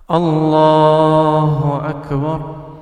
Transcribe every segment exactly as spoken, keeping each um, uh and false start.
الله أكبر.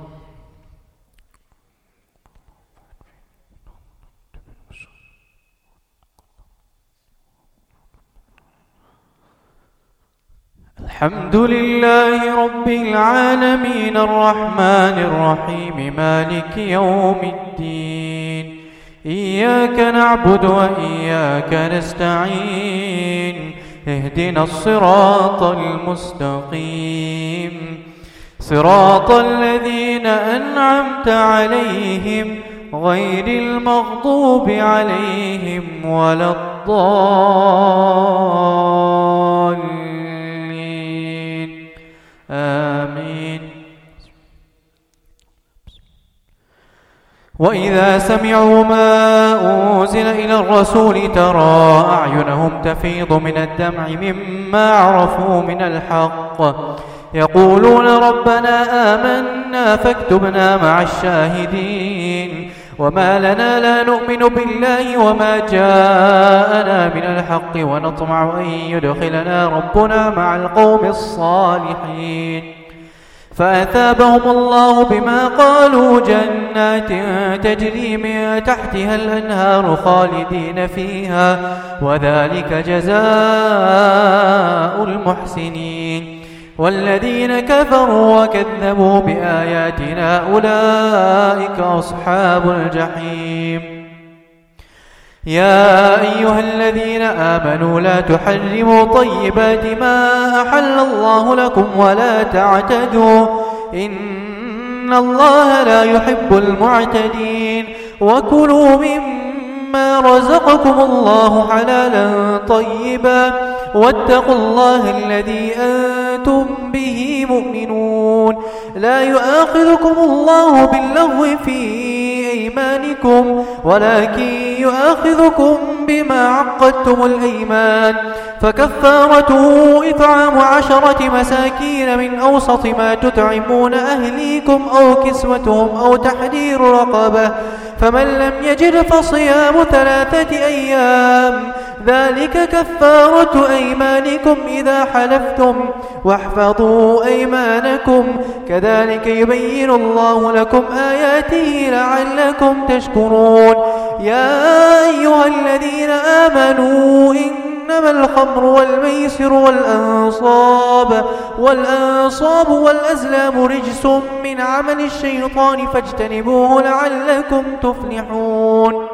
الحمد لله رب العالمين الرحمن الرحيم مالك يوم الدين، إياك نعبد وإياك نستعين، اهدنا الصراط المستقيم، صراط الذين أنعمت عليهم غير المغضوب عليهم ولا الضالين، آمين. وإذا سمعوا ما أنزل إلى الرسول ترى أعينهم تفيض من الدمع مما عرفوا من الحق، يقولون ربنا آمنا فاكتبنا مع الشاهدين، وما لنا لا نؤمن بالله وما جاءنا من الحق ونطمع أن يدخلنا ربنا مع القوم الصالحين. فأثابهم الله بما قالوا جنات تجري من تحتها الأنهار خالدين فيها، وذلك جزاء المحسنين. والذين كفروا وكذبوا بآياتنا أولئك أصحاب الجحيم. يا أيها الذين آمنوا لا تحرموا طيبات ما أحل الله لكم ولا تعتدوا، إن الله لا يحب المعتدين. وكلوا مما رزقكم الله حلالا طيبا، واتقوا الله الذي أنتم به مؤمنون. لا يؤاخذكم الله باللغو في أيمانكم، ولكن يؤاخذكم بما عقدتم الأيمان، فكفارته إطعام عشرة مساكين من أوسط ما تطعمون أهليكم أو كسوتهم أو تحرير رقبة، فمن لم يجد فصيام ثلاثة أيام، ذلك كفارة أيمانكم إذا حلفتم، واحفظوا أيمانكم، كذلك يبين الله لكم آياته لعلكم تشكرون. يا أيها الذين آمنوا إنما الخمر والميسر والأنصاب والأنصاب والأزلام رجس من عمل الشيطان فاجتنبوه لعلكم تفلحون.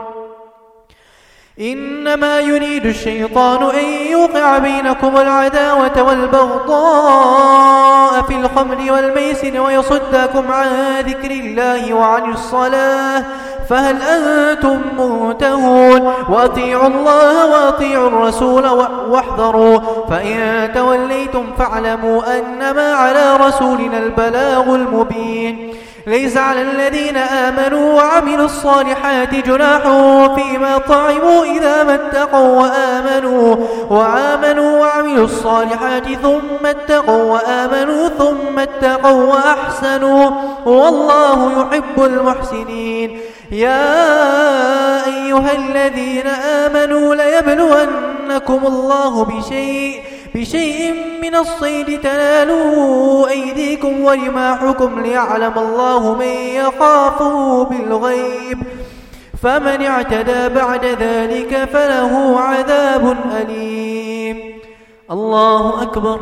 إنما يريد الشيطان أن يوقع بينكم العداوة والبغضاء في الخمر والميسر ويصدكم عن ذكر الله وعن الصلاة، فهل أنتم منتهون؟ وأطيعوا الله وأطيعوا الرسول واحذروا، فإن توليتم فاعلموا أنما على رسولنا البلاغ المبين. ليس على الذين آمنوا وعملوا الصالحات جناح فيما طعموا إذا ما اتقوا وآمنوا وآمنوا وعملوا الصالحات ثم اتقوا وآمنوا ثم اتقوا وأحسنوا، والله يحب المحسنين. يا أيها الذين آمنوا ليبلونكم الله بشيء بشيء من الصيد تنالوا أيديكم ورماحكم ليعلم الله من يخافه بالغيب، فمن اعتدى بعد ذلك فله عذاب أليم. الله أكبر.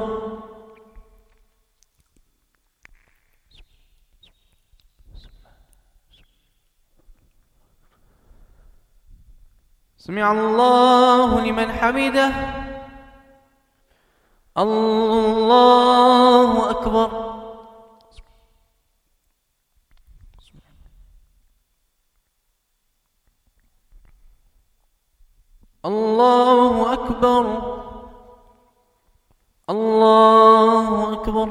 سمع الله لمن حمده. الله أكبر. الله أكبر. الله أكبر.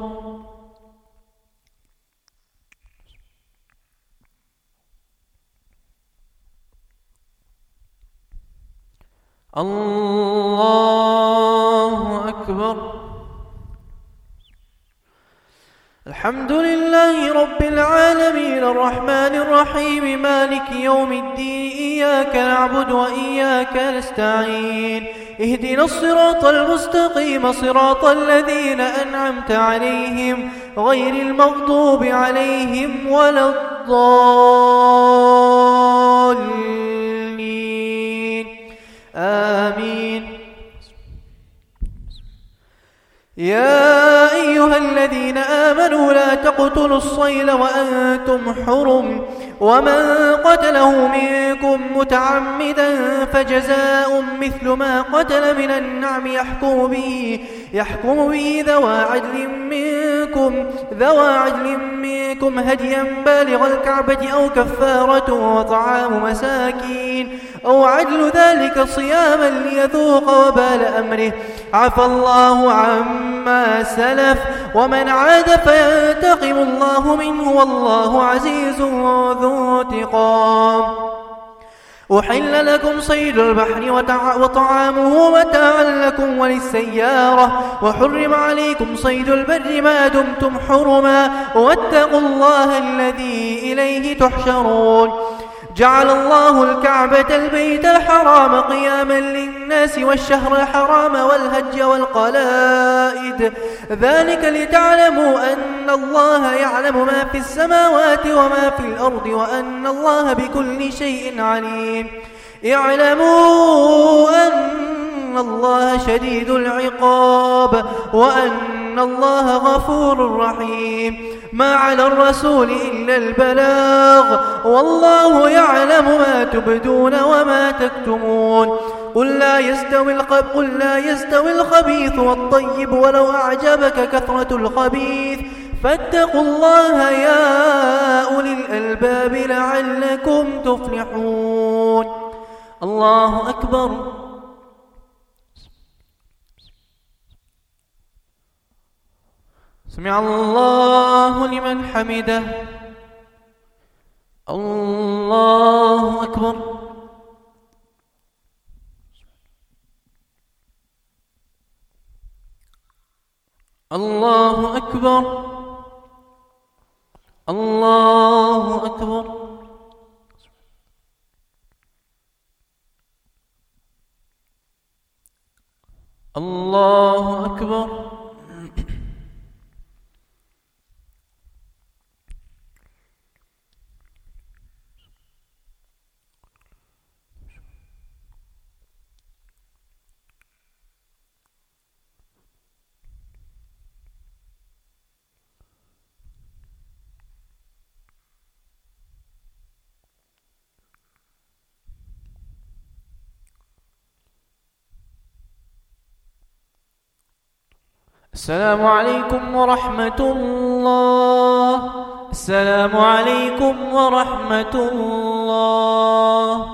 الله أكبر. الحمد لله رب العالمين الرحمن الرحيم مالك يوم الدين، إياك نعبد وإياك نستعين، اهدنا الصراط المستقيم صراط الذين أنعمت عليهم غير المغضوب عليهم ولا الضالين آمين. يا أيها الذين آمنوا لا تقتلوا الصيد وأنتم حرم ومن قتله منكم متعمدا فجزاء مثل ما قتل من النعم يحكم به يحكم به ذوى عدل منكم ذوى عدل منكم هديا بالغ الكعبة أو كفارة وطعام مساكين أو عدل ذلك صياما ليذوق وبال أمره عفى الله عما سلف ومن عاد فينتقم الله منه والله عزيز ذو انتقام. أحل لكم صيد البحر وطعامه متاعا لكم وللسيارة وحرم عليكم صيد البر ما دمتم حرما واتقوا الله الذي إليه تحشرون. جعل الله الكعبة البيت الحرام قياما للناس والشهر الحرام والهج والقلائد ذلك لتعلموا أن الله يعلم ما في السماوات وما في الأرض وأن الله بكل شيء عليم. اعلموا أن الله شديد العقاب وأن الله غفور رحيم. ما على الرسول إلا البلاغ والله يعلم ما تبدون وما تكتمون. قل لا يستوي الخب قل لا يستوي الخبيث والطيب ولو أعجبك كثرة الخبيث فاتقوا الله يا أولي الألباب لعلكم تفلحون. الله أكبر. سمع الله لمن حمده. الله أكبر. الله أكبر. الله أكبر. الله أكبر. السلام عليكم ورحمة الله. السلام عليكم ورحمة الله.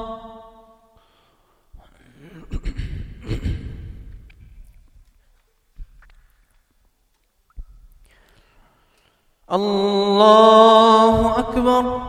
الله أكبر.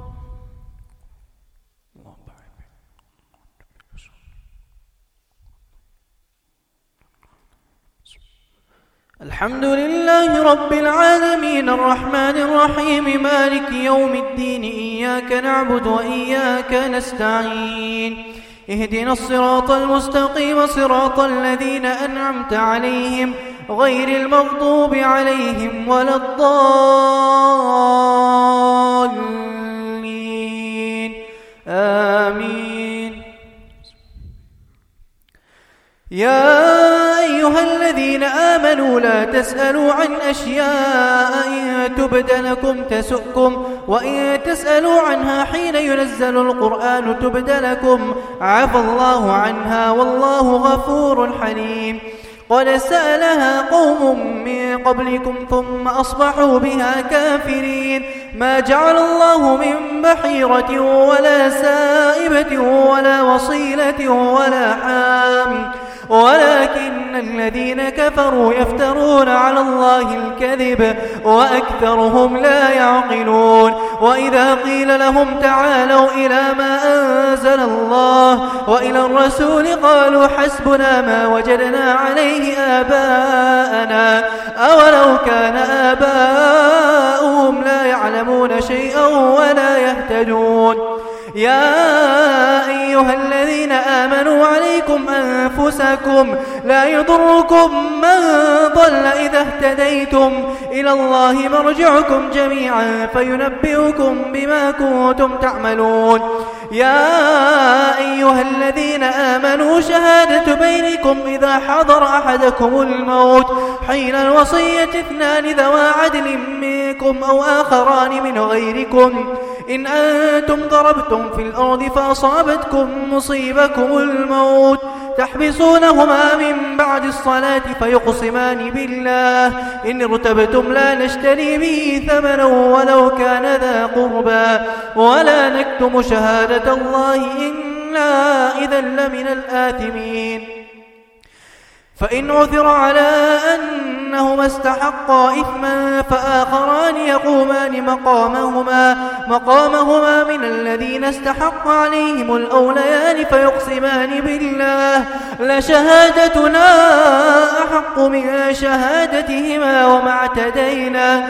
الحمد لله رب العالمين الرحمن الرحيم مالك يوم الدين إياك نعبد وإياك نستعين اهدنا الصراط المستقيم صراط الذين أنعمت عليهم غير المغضوب عليهم ولا الضالين آمين. يا أيها الذين آمنوا لا تسألوا عن أشياء إن تبد لكم تسؤكم وإن تسألوا عنها حين ينزل القرآن تبد لكم عفى الله عنها والله غفور حليم. قد سألها قوم من قبلكم ثم أصبحوا بها كافرين. ما جعل الله من بحيرة ولا سائبة ولا وصيلة ولا حام ولكن الذين كفروا يفترون على الله الكذب وأكثرهم لا يعقلون. وإذا قيل لهم تعالوا إلى ما أنزل الله وإلى الرسول قالوا حسبنا ما وجدنا عليه آباءنا أولو كان آباؤهم لا يعلمون شيئا ولا يهتدون. يا أيها الذين آمنوا عليكم أنفسكم لا يضركم من ضل إذا اهتديتم إلى الله مرجعكم جميعا فينبئكم بما كنتم تعملون. يا أيها الذين آمنوا شهادة بينكم إذا حضر أحدكم الموت حين الوصية اثنان ذوى عدل منكم أو آخران من غيركم إن أنتم ضربتم في الأرض فأصابتكم مصيبكم الموت تحبسونهما من بعد الصلاة فيقسمان بالله إن ارتبتم لا نشتري به ثمنا ولو كان ذا قربى ولا نكتم شهادة الله إنا إذا لمن الآثمين. فإن عثر على أنهما استحقا إثما فآخران يقومان مقامهما مقامهما من الذين استحق عليهم الأوليان فيقسمان بالله لشهادتنا أحق من شهادتهما وما اعتدينا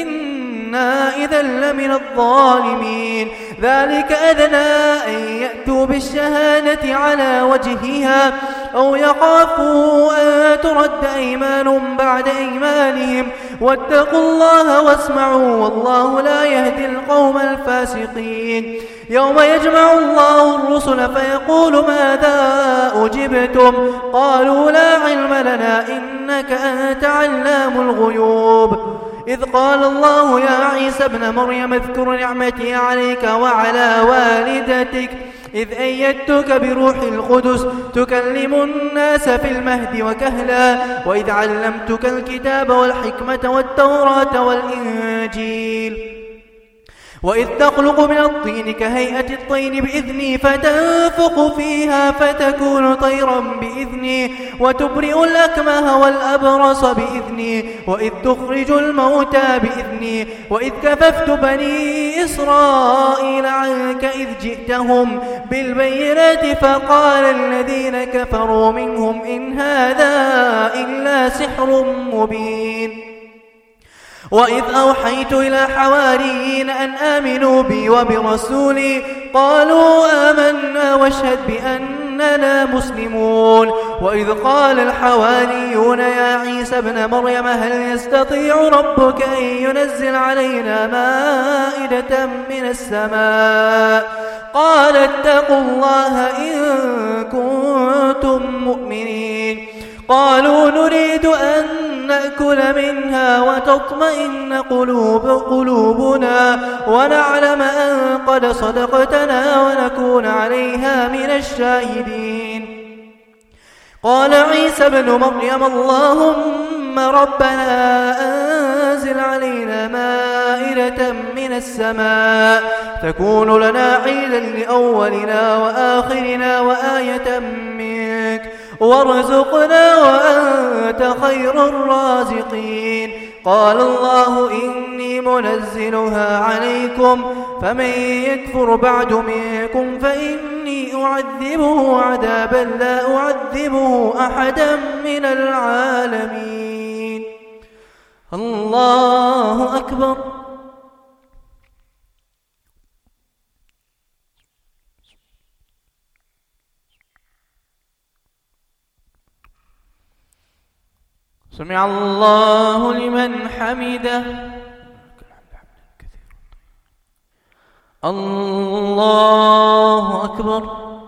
إنا إذا لمن الظالمين. ذلك أدنى أن يأتوا بالشهادة على وجهها أو يخافوا أن ترد أيمان بعد أيمانهم واتقوا الله واسمعوا والله لا يهدي القوم الفاسقين. يوم يجمع الله الرسل فيقول ماذا أجبتم قالوا لا علم لنا إنك أنت علام الغيوب. إذ قال الله يا عيسى ابن مريم اذكر نعمتي عليك وعلى والدتك إذ أيدتك بروح القدس تكلم الناس في المهد وكهلا وإذ علمتك الكتاب والحكمة والتوراة والإنجيل وإذ تخلق من الطين كهيئة الطير بإذني فتنفخ فيها فتكون طيرا بإذني وتبرئ الأكمه والأبرص بإذني وإذ تخرج الموتى بإذني وإذ كففت بني إسرائيل عنك إذ جئتهم بالبينات فقال الذين كفروا منهم إن هذا إلا سحر مبين. وإذ أوحيت إلى حواريين أن آمنوا بي وبرسولي قالوا آمنا واشهد بأننا مسلمون. وإذ قال الحواريون يا عيسى ابن مريم هل يستطيع ربك أن ينزل علينا مائدة من السماء قال اتقوا الله إن كنتم مؤمنين. قالوا نريد أن نأكل منها وتطمئن قلوب قلوبنا ونعلم أن قد صدقتنا ونكون عليها من الشاهدين. قال عيسى ابن مريم اللهم ربنا أنزل علينا مائدة من السماء تكون لنا عيدا لأولنا وآخرنا وآية منك وارزقنا وأنت خير الرازقين. قال الله إني منزلها عليكم فمن يكفر بعد منكم فإني أعذبه عذابا لا أعذبه أحدا من العالمين. الله أكبر. سمع الله لمن حمده. الله أكبر.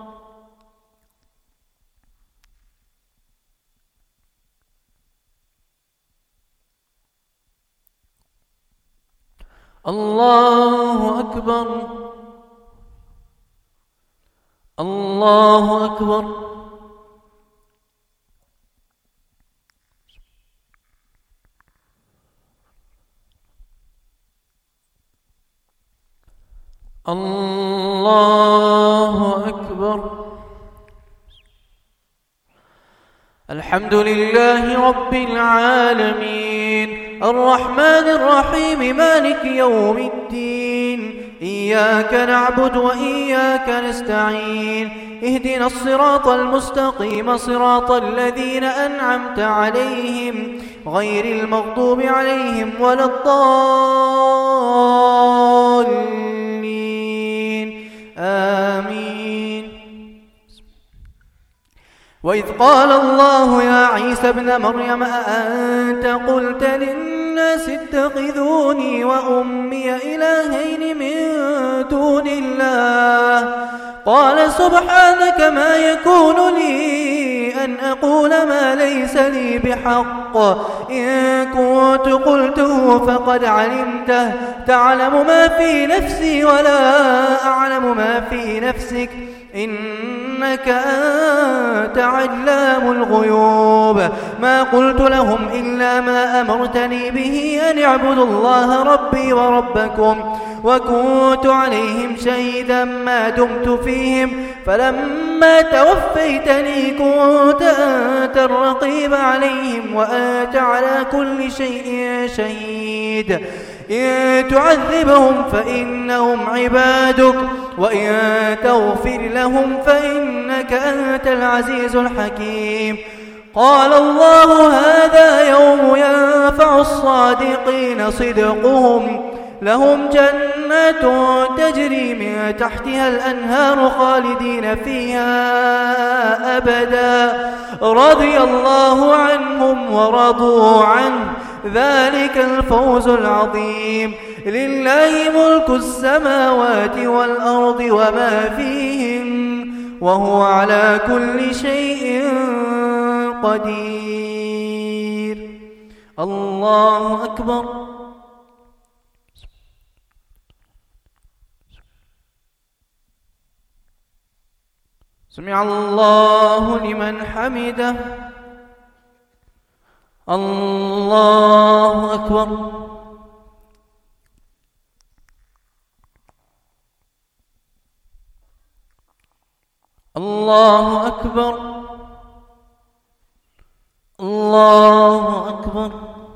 الله أكبر. الله أكبر. الله أكبر. الحمد لله رب العالمين الرحمن الرحيم مالك يوم الدين إياك نعبد وإياك نستعين اهدنا الصراط المستقيم صراط الذين أنعمت عليهم غير المغضوب عليهم ولا الضالين آمين. وإذ قال الله يا عيسى ابن مريم أأنت قلت للناس اتخذوني وأمي إلهين من دون الله قال سبحانك ما يكون لي أن أقول ما ليس لي بحق إن كنت قلته فقد علمته تعلم ما في نفسي ولا أعلم ما في نفسك إنك أنت علام الغيوب ما قلت لهم إلا ما أمرتني به أن اعبدوا الله ربي وربكم وكنت عليهم شهيدا ما دمت فيهم فلما توفيتني كنت أنت الرقيب عليهم وأنت على كل شيء شهيد إن تعذبهم فإنهم عبادك وإن تغفر لهم فإنك أنت العزيز الحكيم قال الله هذا يوم ينفع الصادقين صدقهم لهم جنات تجري من تحتها الأنهار خالدين فيها أبدا رضي الله عنهم ورضوا عنه ذلك الفوز العظيم لله ملك السماوات والأرض وما فيهن وهو على كل شيء قدير الله أكبر سمع الله لمن حمده الله أكبر الله أكبر الله أكبر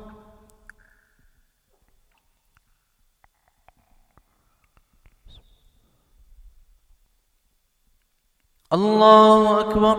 الله أكبر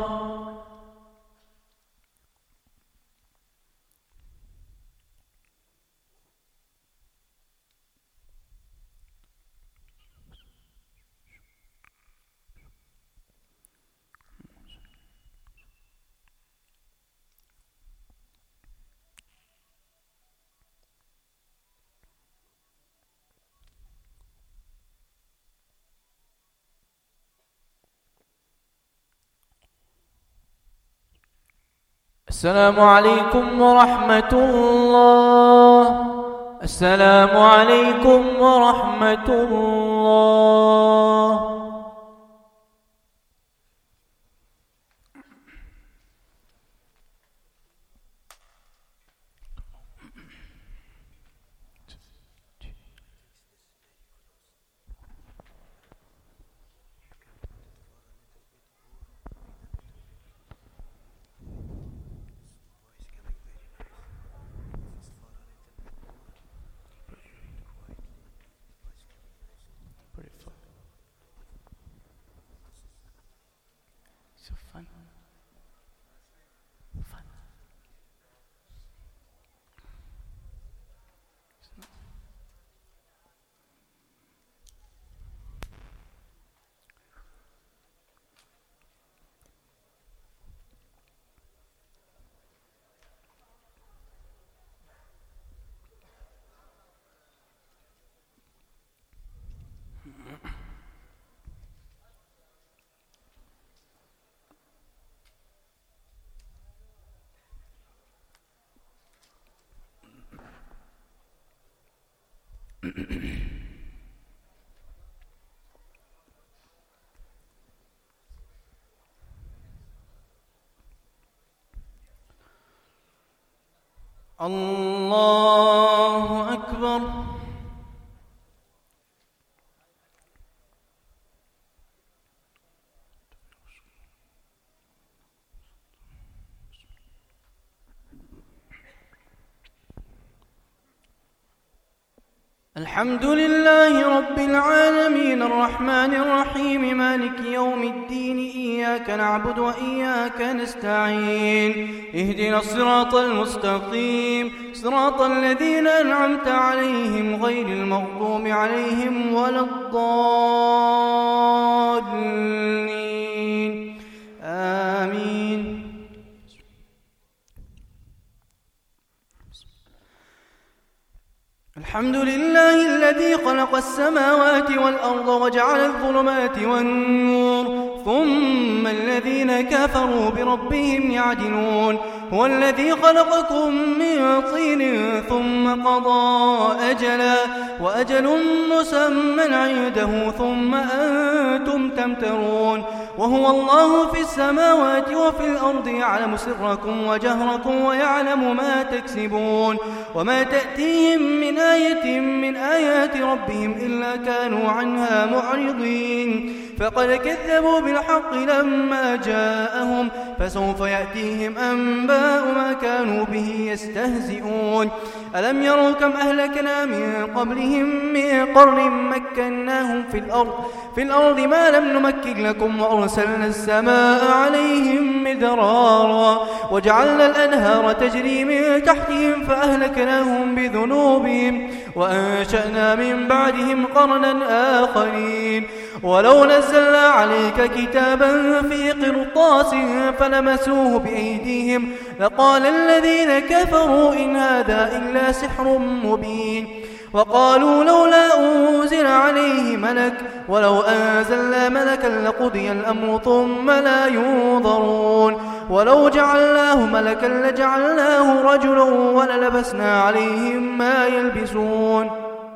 السلام عليكم ورحمة الله السلام عليكم ورحمة الله الله أكبر الحمد لله رب العالمين الرحمن الرحيم مالك يوم الدين إياك نعبد وإياك نستعين اهدنا الصراط المستقيم صراط الذين أنعمت عليهم غير المغضوب عليهم ولا الضالين آمين الحمد لله الذي خلق السماوات والأرض وجعل الظلمات والنور ثم الذين كفروا بربهم يعدلون هو الذي خلقكم من طين ثم قضى أجلا وأجل مسمى عنده ثم أنتم تمترون وهو الله في السماوات وفي الأرض يعلم سركم وجهركم ويعلم ما تكسبون وما تأتيهم من آية من آيات ربهم إلا كانوا عنها معرضين فقد كذبوا بالحق لما جاءهم فسوف يأتيهم أنباء ما كانوا به يستهزئون ألم يروا كم أهلكنا من قبلهم من قرن مكناهم في الأرض في الأرض ما لم نمكن لكم وأرسلنا السماء عليهم مدرارا وجعلنا الأنهار تجري من تحتهم فأهلكناهم بذنوبهم وأنشأنا من بعدهم قرنا آخرين ولو نزلنا عليك كتابا في قرطاس فلمسوه بأيديهم لقال الذين كفروا إن هذا إلا سحر مبين وقالوا لولا أنزل عليه ملك ولو أنزلنا ملكا لقضي الأمر ثم لا ينظرون ولو جعلناه ملكا لجعلناه رجلا وللبسنا عليهم ما يلبسون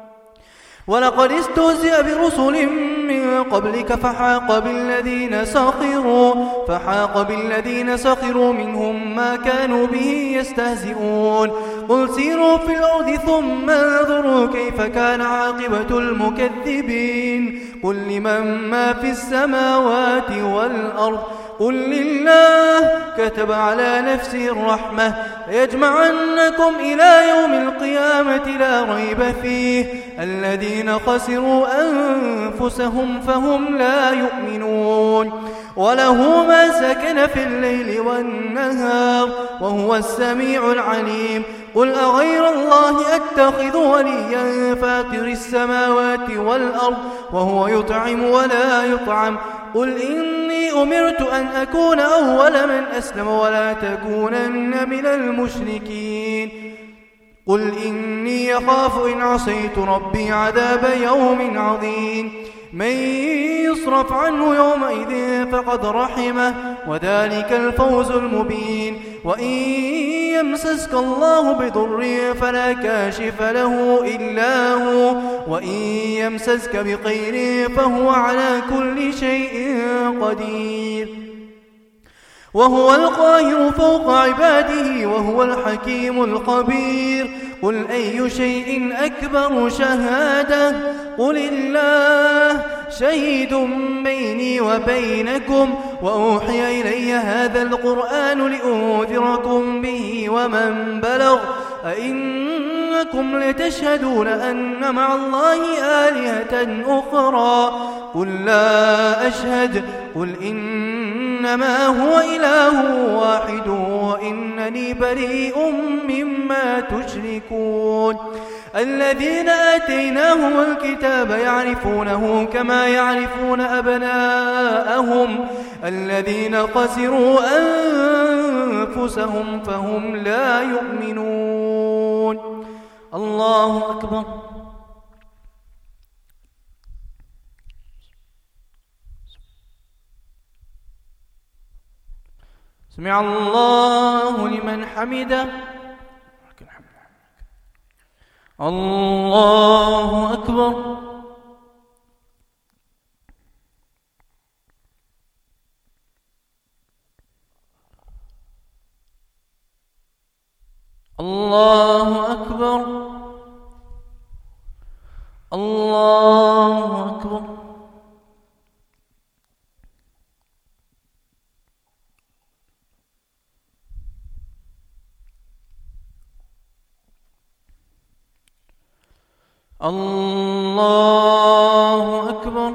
ولقد استهزئ برسل من قبلك فحاق بالذين سخروا فحاق بالذين سخروا منهم ما كانوا به يستهزئون قل سيروا في الأرض ثم انظروا كيف كان عاقبة المكذبين قل لمن ما في السماوات والأرض قل لله كتب على نفسه الرحمة يجمعنكم إلى يوم القيامة لا ريب فيه الذين خسروا أنفسهم فهم لا يؤمنون وله ما سكن في الليل والنهار وهو السميع العليم قل أغير الله أتخذ وليا فاطر السماوات والأرض وهو يطعم ولا يطعم قل إني أمرت أن أكون أول من أسلم ولا تكونن من المشركين قل إني يخاف إن عصيت ربي عذاب يوم عظيم من يصرف عنه يومئذ فقد رحمه وذلك الفوز المبين وإن يمسسك الله بضر فلا كاشف له إلا هو وإن يمسسك بخير فهو على كل شيء قدير وهو القاهر فوق عباده وهو الحكيم الخبير قل أي شيء أكبر شهادة قل الله شهيد بيني وبينكم وأوحي إلي هذا القرآن لأنذركم به ومن بلغ أئنكم لتشهدون أن مع الله آلهة أخرى قل لا أشهد قل إنما هو إله واحد وإنني بريء مما تشركون الذين آتيناهم الكتاب يعرفونه كما يعرفون أبناءهم الذين خسروا أنفسهم فهم لا يؤمنون الله أكبر سمع الله لمن حمده الله أكبر الله أكبر الله أكبر الله أكبر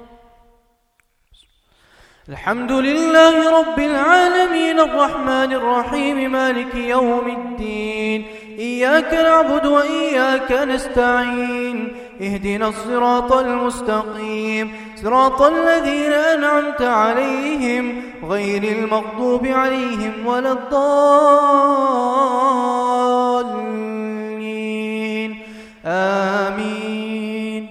الحمد لله رب العالمين الرحمن الرحيم مالك يوم الدين إياك نعبد وإياك نستعين اهدنا الصراط المستقيم صراط الذين أنعمت عليهم غير المغضوب عليهم ولا الضالين آمين.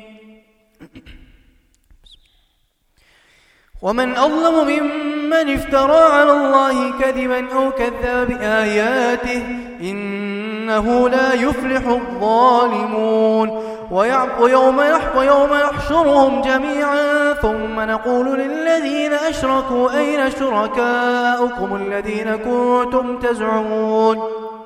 ومن أظلم ممن افترى على الله كذبا أو كذب بآياته إنه لا يفلح الظالمون. ويوم ويوم يحشرهم جميعا ثم نقول للذين أشركوا أين شركاؤكم الذين كنتم تزعمون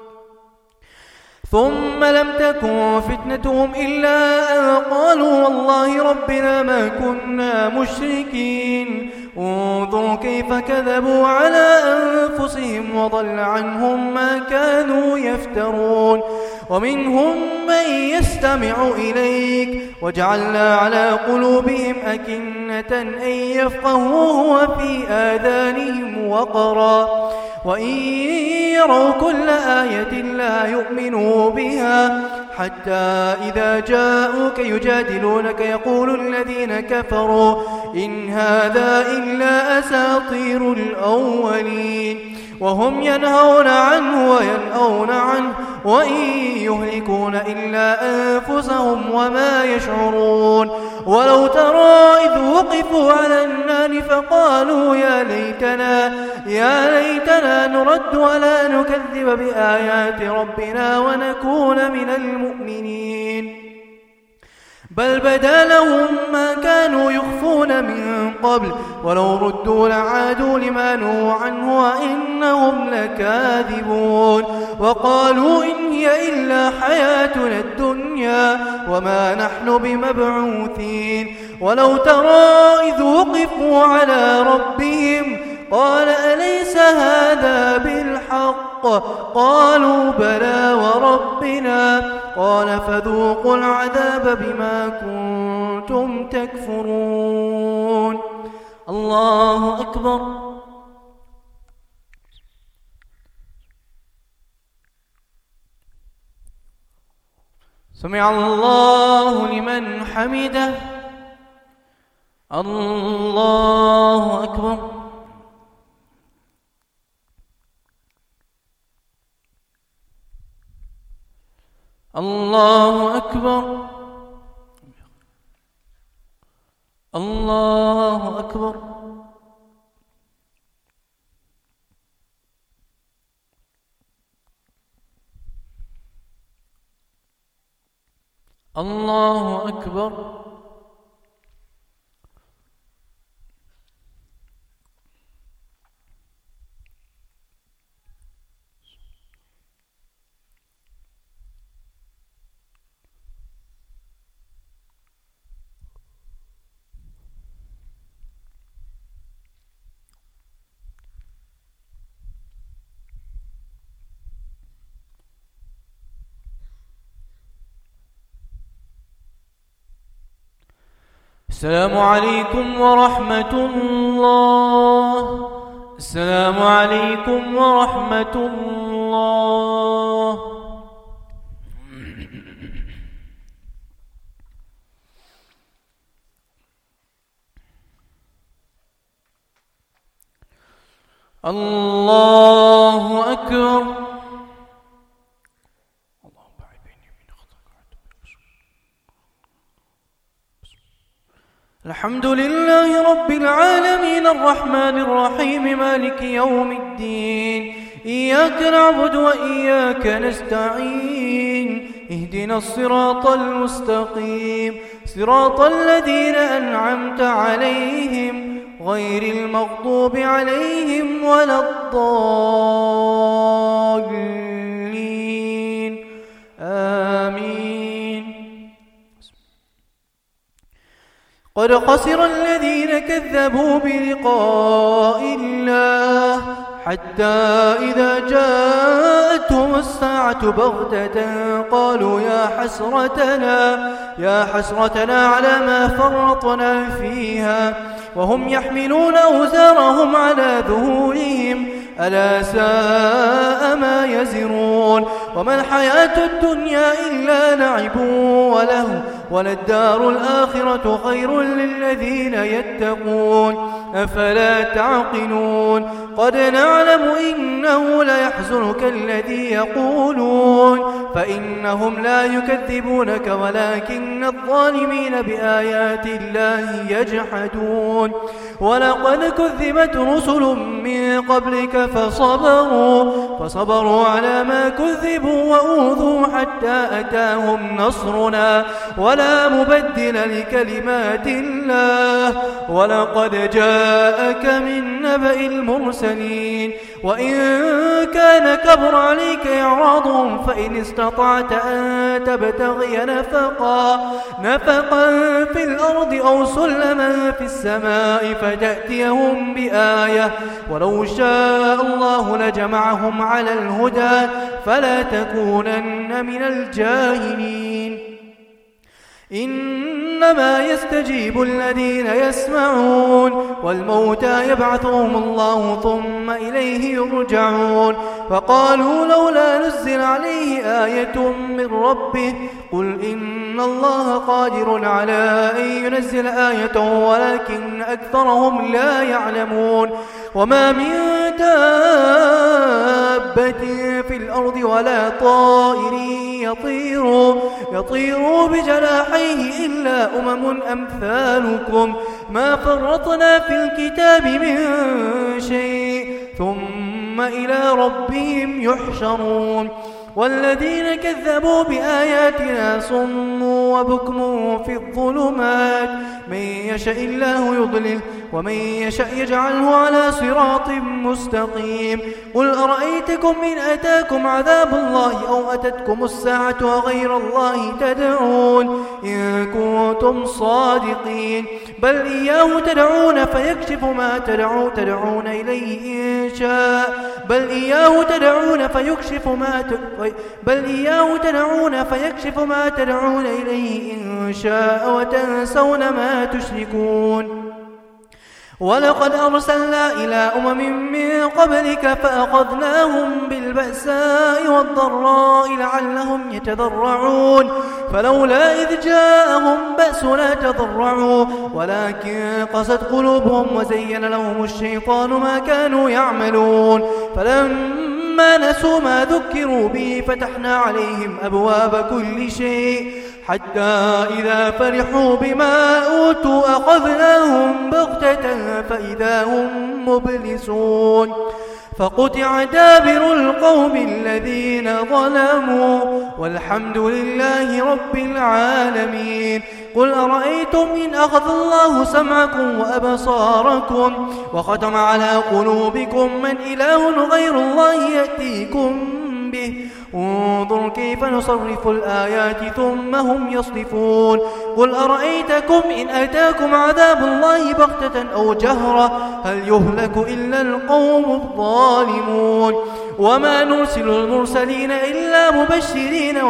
ثم لم تكن فتنتهم إلا أن قالوا والله ربنا ما كنا مشركين. انظروا كيف كذبوا على أنفسهم وضل عنهم ما كانوا يفترون. ومنهم من يستمع إليك وجعلنا على قلوبهم أكنة أن يفقهوه وفي آذانهم وقرا وإن يروا كل آية لا يؤمنوا بها حتى إذا جاءوك يجادلونك يقول الذين كفروا إن هذا إلا أساطير الأولين. وهم ينهون عنه وينأون عنه وإن يهلكون إلا أنفسهم وما يشعرون. ولو ترى إذ وقفوا على النار فقالوا يا ليتنا يا ليتنا نرد ولا نكذب بآيات ربنا ونكون من المؤمنين. بل بدا لهم ما كانوا يخفون من قبل ولو ردوا لعادوا لما نهوا عنه وإنهم لكاذبون. وقالوا إن هي إلا حياتنا الدنيا وما نحن بمبعوثين. ولو ترى إذ وقفوا على ربهم قال أليس هذا بالحق قالوا بلى وربنا قال فذوقوا العذاب بما كنتم تكفرون. الله أكبر. سمع الله لمن حمده. الله أكبر. الله أكبر. الله أكبر. الله أكبر. السلام عليكم ورحمة الله. السلام عليكم ورحمة الله. الله أكبر. الحمد لله رب العالمين الرحمن الرحيم مالك يوم الدين إياك نعبد وإياك نستعين اهدنا الصراط المستقيم صراط الذين أنعمت عليهم غير المغضوب عليهم ولا الضالين آمين. قد خسر الذين كذبوا بلقاء الله حتى إذا جاءتهم الساعة بغتة قالوا يا حسرتنا يا حسرتنا على ما فرطنا فيها وهم يحملون أوزارهم على ظهورهم ألا ساء ما يزرون. وما الحياة الدنيا إلا لعب وله وللدار الآخرة خير للذين يتقون أفلا تعقلون قد نعلم إنه ليحزنك الذي يقولون فإنهم لا يكذبونك ولكن الظالمين بآيات الله يجحدون ولقد كذبت رسل من قبلك فصبروا فصبروا على ما كذبوا وأوذوا حتى أتاهم نصرنا ولا مبدل لكلمات الله ولقد جاءك من نبأ المرسلين وإن كان كبر عليك إعراضهم فإن استطعت أن تبتغي نفقا نفقا في الأرض أو سلما في السماء فتأتيهم بآية ولو شاء الله لجمعهم على الهدى فلا تكونن من الجاهلين إنما يستجيب الذين يسمعون والموتى يبعثهم الله ثم إليه يرجعون فقالوا لولا نزل عليه آية من ربه قل إن الله قادر على أن ينزل آية ولكن أكثرهم لا يعلمون وما من دابة في الأرض ولا طائر يطير يطير بجناحيه إلا أمم أمثالكم ما فرطنا في الكتاب من شيء ثم إلى ربهم يحشرون والذين كذبوا بآياتنا صم وبكم في الظلمات من يشاء الله يضلل ومن يشاء يجعله على صراط مستقيم قل أرأيتكم إن أتاكم عذاب الله أو أتتكم الساعة وغير الله تدعون إن كنتم صادقين بل إياه تدعون فيكشف ما تدعون تدعون إليه إن شاء بل إياه تدعون فيكشف ما ت... بل إياه تدعون فيكشف ما تدعون إليه إن شاء وتنسون ما تشركون ولقد أرسلنا إلى أمم من قبلك فأخذناهم بالبأساء والضراء لعلهم يتضرعون فلولا إذ جاءهم بأسنا تضرعوا ولكن قست قلوبهم وزين لهم الشيطان ما كانوا يعملون فلما نسوا ما ذكروا به فتحنا عليهم أبواب كل شيء حتى إذا فرحوا بما أوتوا أخذناهم بغتة فإذا هم مبلسون فقطع دابر القوم الذين ظلموا والحمد لله رب العالمين قل أرأيتم إن أخذ الله سمعكم وأبصاركم وختم على قلوبكم من إله غير الله يأتيكم به انظر كيف نصرف الآيات ثم هم يصدفون قل أرأيتكم إن أتاكم عذاب الله بغتة أو جهرة هل يهلك إلا القوم الظالمون وما نرسل المرسلين إلا مبشرين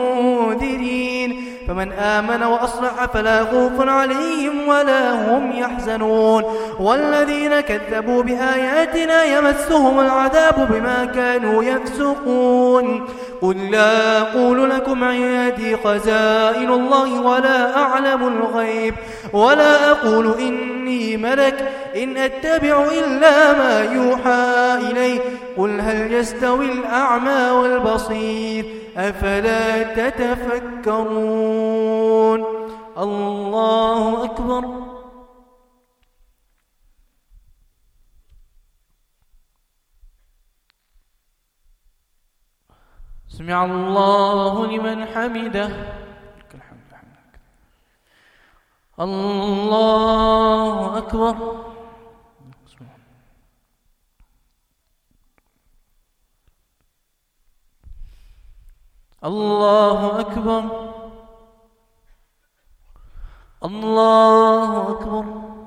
ومنذرين فمن آمن وأصلح فلا خوف عليهم ولا هم يحزنون والذين كذبوا بآياتنا يمسهم العذاب بما كانوا يفسقون قل لا أقول لكم عندي خزائن الله ولا أعلم الغيب ولا أقول إني ملك إن أتبع إلا ما يوحى إلي قل هل يستوي الأعمى والبصير أفلا تتفكرون الله أكبر سمع الله لمن حمده الله أكبر الله أكبر الله أكبر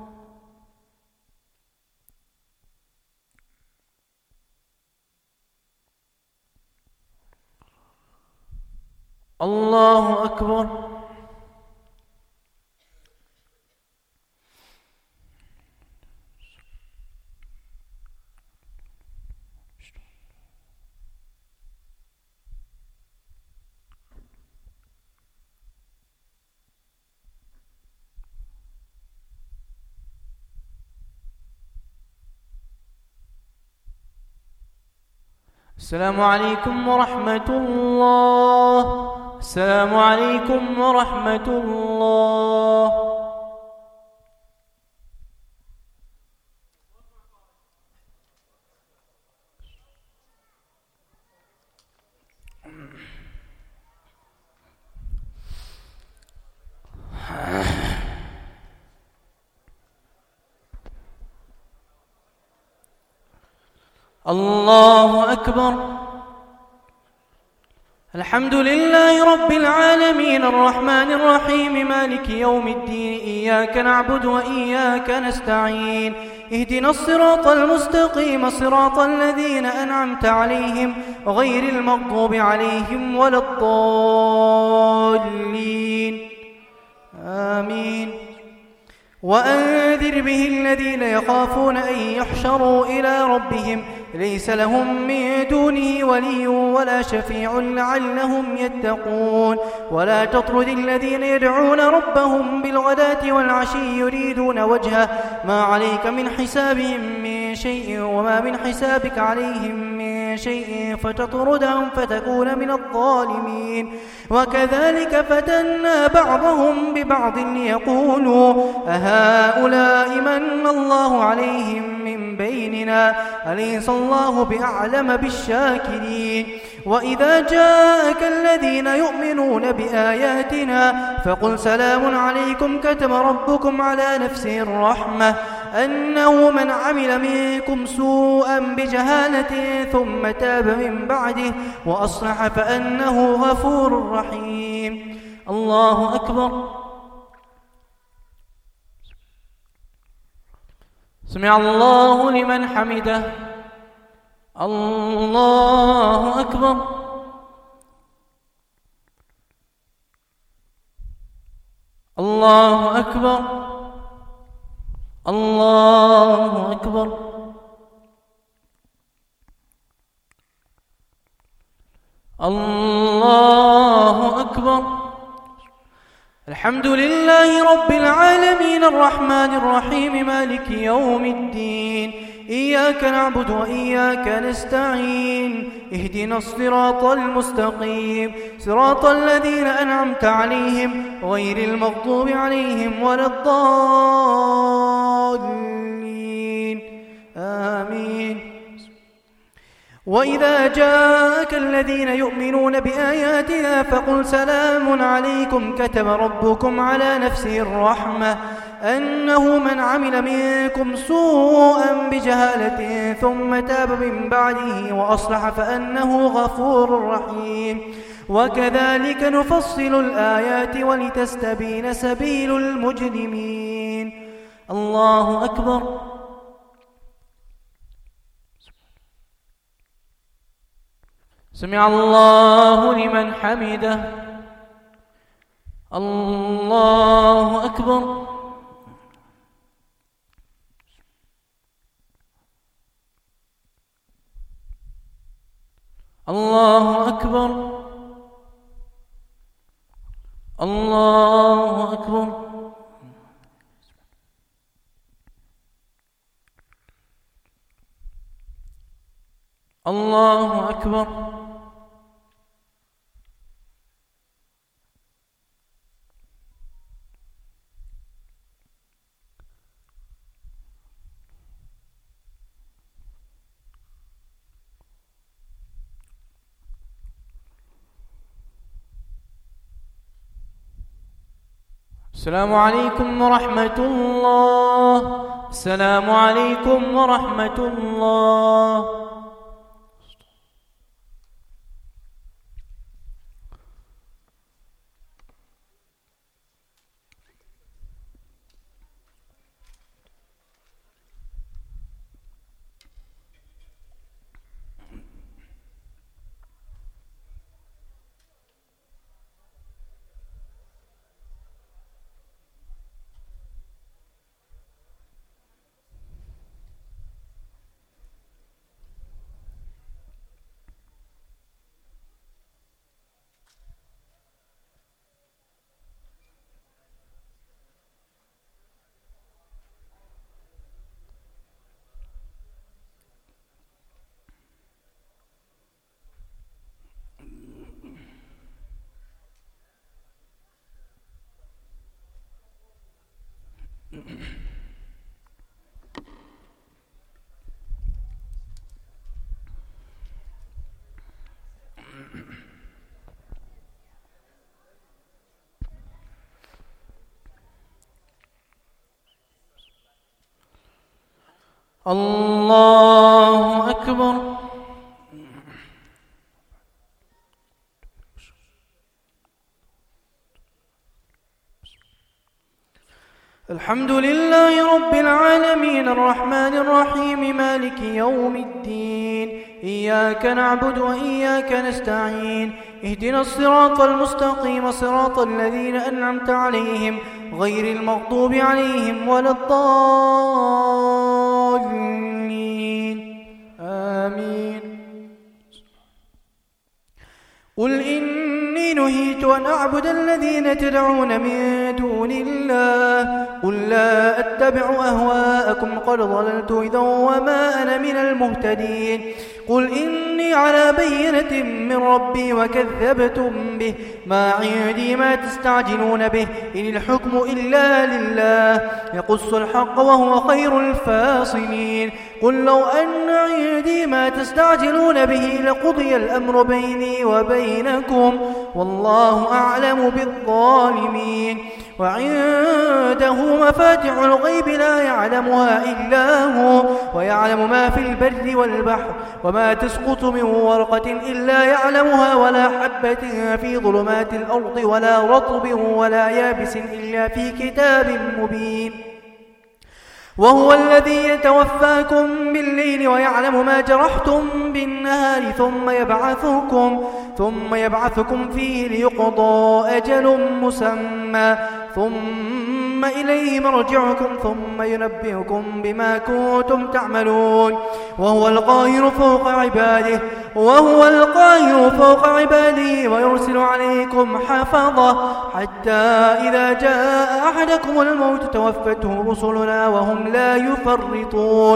الله أكبر السلام عليكم ورحمة الله. السلام عليكم ورحمة الله. الله أكبر. الحمد لله رب العالمين الرحمن الرحيم مالك يوم الدين إياك نعبد وإياك نستعين اهدنا الصراط المستقيم صراط الذين أنعمت عليهم غير المغضوب عليهم ولا الضالين آمين. وأنذر به الذين يخافون أن يحشروا إلى ربهم ليس لهم من دونه ولي ولا شفيع لعلهم يتقون. ولا تطرد الذين يدعون ربهم بالغداة والعشي يريدون وجهه ما عليك من حسابهم من شيء وما من حسابك عليهم من شيء فتطردهم فتكون من الظالمين. وكذلك فتنا بعضهم ببعض ليقولوا أهؤلاء من الله عليهم من بيننا أليس الله بأعلم بالشاكرين. وإذا جاءك الذين يؤمنون بآياتنا فقل سلام عليكم كتب ربكم على نفسه الرحمة أنه من عمل منكم سوءا بجهالة ثم تاب من بعده وأصلح فأنه غفور رحيم. الله أكبر. سمع الله لمن حمده. الله أكبر. الله أكبر. الله أكبر. الله أكبر. الحمد لله رب العالمين الرحمن الرحيم مالك يوم الدين إياك نعبد وإياك نستعين اهدنا الصراط المستقيم صراط الذين أنعمت عليهم غير المغضوب عليهم ولا الضالين آمين. وإذا جاءك الذين يؤمنون بآياتنا فقل سلام عليكم كتب ربكم على نفسه الرحمة أنه من عمل منكم سوءا بجهالة ثم تاب من بعده وأصلح فأنه غفور رحيم. وكذلك نفصل الآيات ولتستبين سبيل المجرمين. الله أكبر. سمع الله لمن حمده. الله أكبر. الله أكبر. الله أكبر. الله أكبر. السلام عليكم ورحمة الله. السلام عليكم ورحمة الله. الله أكبر. الحمد لله رب العالمين الرحمن الرحيم مالك يوم الدين إياك نعبد وإياك نستعين اهدنا الصراط المستقيم صراط الذين أنعمت عليهم غير المغضوب عليهم ولا الضالين آمين. قل إني نهيت أن أعبد الذين تدعون من دون الله قل لا أتبع أهواءكم قد ضللت إذا وما أنا من المهتدين قل إني على بينة من ربي وكذبتم به ما عندي ما تستعجلون به إن الحكم إلا لله يقص الحق وهو خير الفاصلين قل لو أن عندي ما تستعجلون به لقضي الأمر بيني وبينكم والله أعلم بالظالمين وعنده مفاتح الغيب لا يعلمها إلا هو ويعلم ما في البر والبحر وما تسقط من ورقة إلا يعلمها ولا حبة في ظلمات الأرض ولا رطب ولا يابس إلا في كتاب مبين وهو الذي يتوفاكم بالليل ويعلم ما جرحتم بالنهار ثم يبعثكم ثم يبعثكم فيه ليقضى أجل مسمى ثم إليه مرجعكم ثم ينبئكم بما كنتم تعملون وهو القاهر فوق عباده وهو القاهر فوق عباده ويرسل عليكم حفظة حتى إذا جاء أحدكم الموت توفته رسلنا وهم لا يفرطون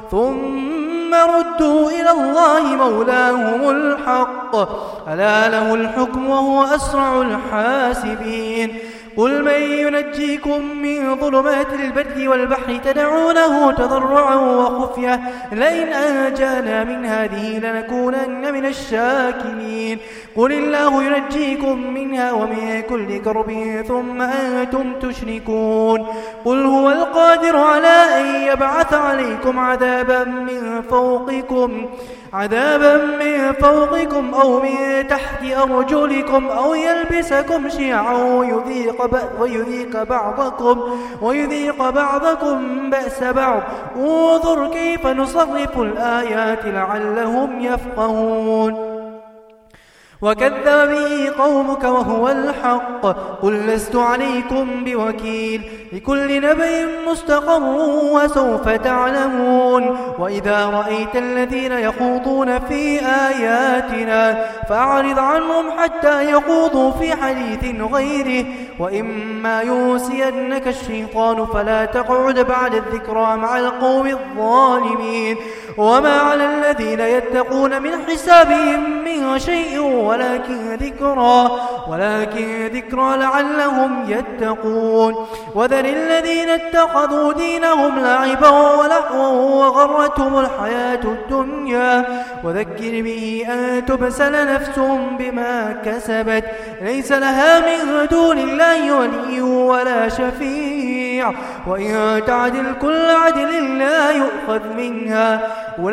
ثم ردوا إلى الله مولاهم الحق ألا له الحكم وهو أسرع الحاسبين قل من ينجيكم من ظلمات البر والبحر تدعونه تضرعا وخفية لئن أنجانا من هذه لنكونن من الشاكرين قل الله ينجيكم منها ومن كل كرب ثم أنتم تشركون قل هو القادر على أن يبعث عليكم عذابا من فوقكم عذابا من فوقكم أو من تحت أرجلكم أو يلبسكم شيعا ويذيق, ويذيق بعضكم ويذيق بعضكم بأس بعض انظر كيف نصرف الآيات لعلهم يفقهون وكذب به قومك وهو الحق قل لست عليكم بوكيل لكل نبي مستقر وسوف تعلمون وإذا رأيت الذين يخوضون في آياتنا فأعرض عنهم حتى يخوضوا في حديث غيره وإما ينسينك الشيطان فلا تقعد بعد الذكرى مع القوم الظالمين وما على الذين يتقون من حسابهم من شيء ولكن ذكرى ولكن ذكرى لعلهم يتقون وذر الذين اتخذوا دينهم لعبا ولهوا وغرتهم الحياة الدنيا وذكر به أن تبسل نفس بما كسبت ليس لها من دون الله ولي ولا شفيع وإن تعدل كل عدل لا يؤخذ منها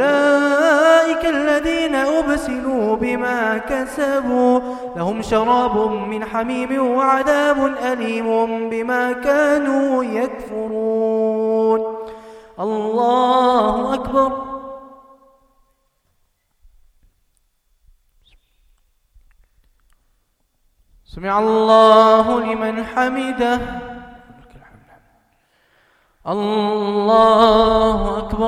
أولئك الذين أبسلوا بما كسبوا لهم شراب من حميم وعذاب أليم بما كانوا يكفرون. الله أكبر. سمع الله لمن حمده. الله أكبر.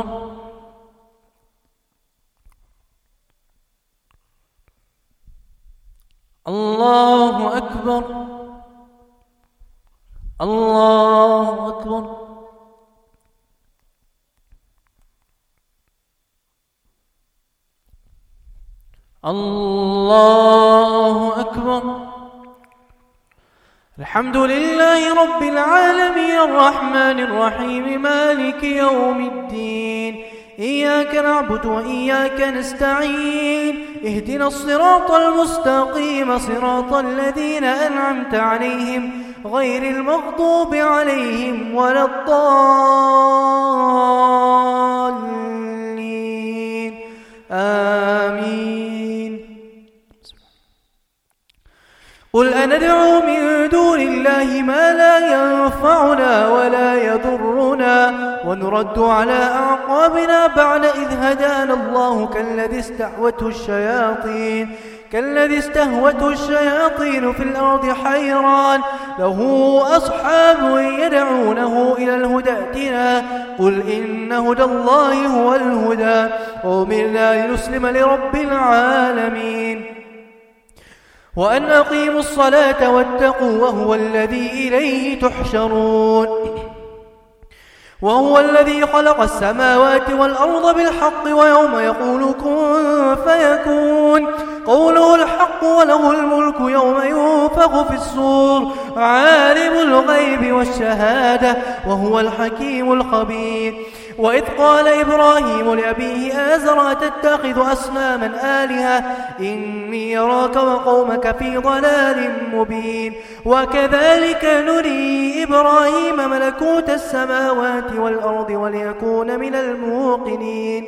الله أكبر. الله أكبر. الله أكبر. الحمد لله رب العالمين الرحمن الرحيم مالك يوم الدين إياك نعبد وإياك نستعين اهدنا الصراط المستقيم صراط الذين أنعمت عليهم غير المغضوب عليهم ولا الضالين بالله ما لا ينفعنا ولا يضرنا ونرد على أعقابنا بعد إذ هدانا الله كالذي استهوته الشياطين كالذي استهوته الشياطين في الأرض حيران له أصحاب يدعونه إلى الهدى ائتنا قل إن هدى الله هو الهدى وأمرنا لنسلم لرب العالمين وأن أقيموا الصلاة واتقوا وهو الذي إليه تحشرون وهو الذي خلق السماوات والأرض بالحق ويوم يقول كن فيكون قوله الحق وله الملك يوم ينفخ في الصور عالم الغيب والشهادة وهو الحكيم الخبير وإذ قال إبراهيم لأبيه آزر أتتخذ أصناما آلهة إني يراك وقومك في ضلال مبين وكذلك نري إبراهيم ملكوت السماوات والأرض وليكون من الموقنين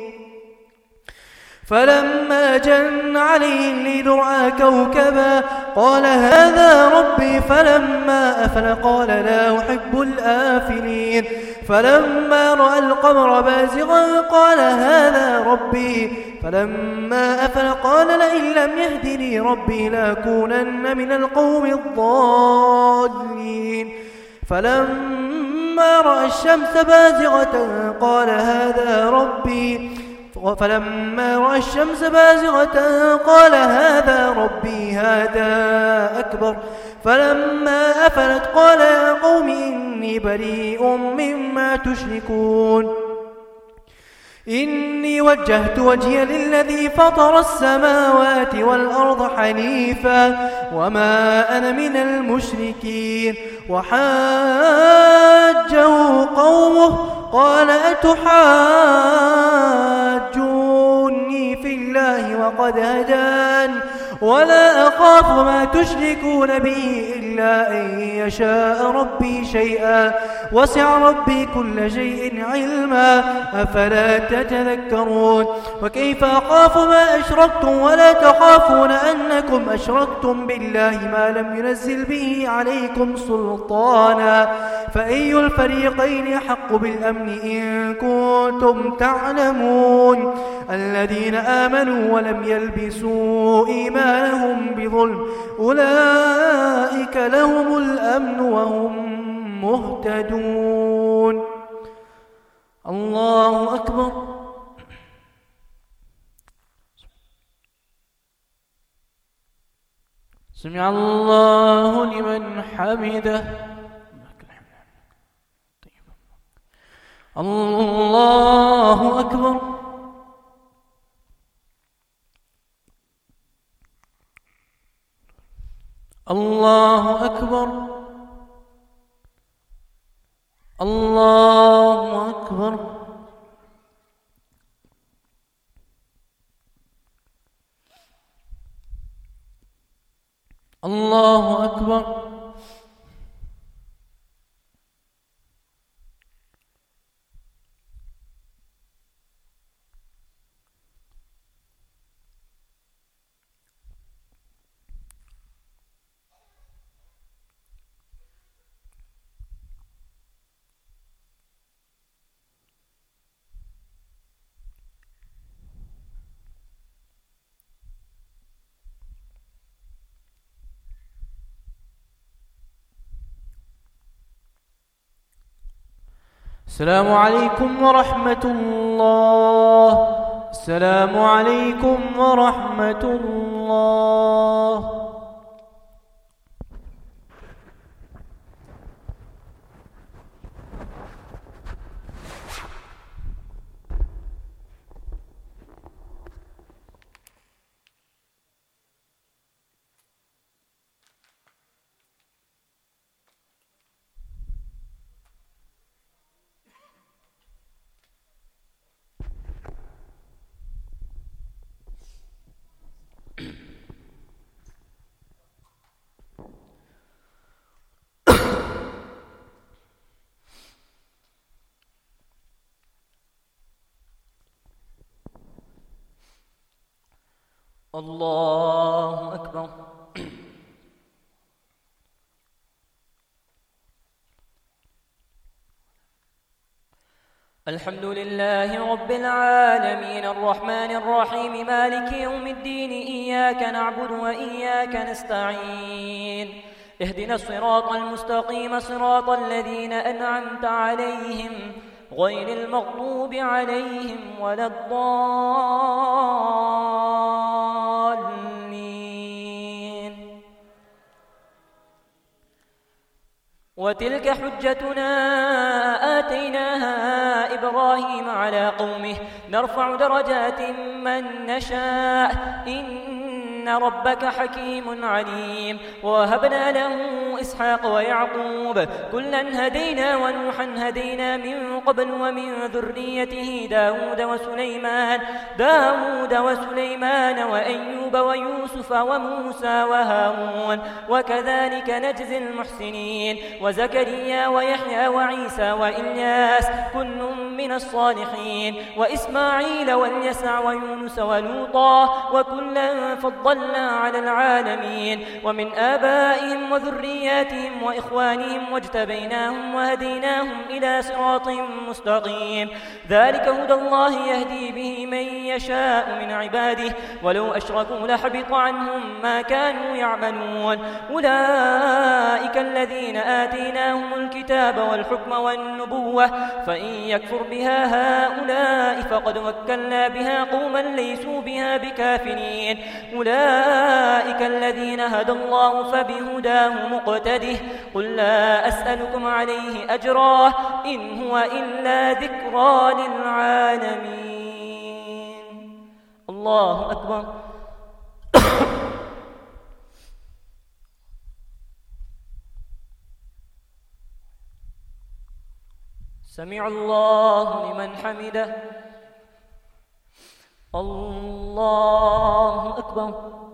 فلما جن عليه الليل رأى كوكبا قال هذا ربي فلما أفل قال لا أحب الآفلين فلما رأى القمر بازغا قال هذا ربي فلما أفل قال لئن لم يهدني ربي لأكونن من القوم الضالين فلما رأى الشمس بازغة قال هذا ربي فلما رأى الشمس بازغة قال هذا ربي هذا أكبر فلما أفلت قال يا قوم إني بريء مما تشركون إني وجهت وجهي للذي فطر السماوات والأرض حنيفا وما أنا من المشركين وحاجه قومه قال أتحاجوني في الله وقد هدان ولا أخاف ما تشركون به إلا أن يشاء ربي شيئا وسع ربي كل شيء علما أفلا تتذكرون وكيف أخاف ما أشركتم ولا تخافون أنكم أشركتم بالله ما لم ينزل به عليكم سلطانا فأي الفريقين أحق بالأمن إن كنتم تعلمون الذين آمنوا ولم يلبسوا إيمانهم بظلم أولئك لهم الأمن وهم مهتدون الله أكبر سمع الله لمن حمده الله أكبر الله أكبر الله أكبر الله أكبر السلام عليكم ورحمة الله السلام عليكم ورحمة الله الله أكبر الحمد لله رب العالمين الرحمن الرحيم مالك يوم الدين إياك نعبد وإياك نستعين اهدنا الصراط المستقيم صراط الذين أنعمت عليهم غير المغضوب عليهم ولا الضالين. وتلك حجتنا آتيناها إبراهيم على قومه نرفع درجات من نشاء إن ربك حكيم عليم. ووهبنا له إسحاق ويعقوب كلا هدينا ونوحا هدينا من قبل ومن ذريته داود وسليمان داود وسليمان وأيوب ويوسف وموسى وهارون وكذلك نجزي المحسنين وزكريا ويحيى وعيسى وإلياس كل من الصالحين وإسماعيل واليسع ويونس ولوطا وكلا فضلنا على العالمين ومن آبائهم وذرياتهم وإخوانهم واجتبيناهم وهديناهم إلى صراط مستقيم ذلك هدى الله يهدي به من يشاء من عباده ولو أشركوا لحبط عنهم ما كانوا يعملون. أولئك الذين آتيناهم الكتاب والحكم والنبوة فإن يكفر بها هؤلاء فقد وكلنا بها قوما ليسوا بها بكافرين. أولئك الذين هدى الله فبهداه مقتده قل لا أسألكم عليه أجرا إن هو إلا ذكرى للعالمين. الله أكبر. سمع الله لمن حمده. الله أكبر.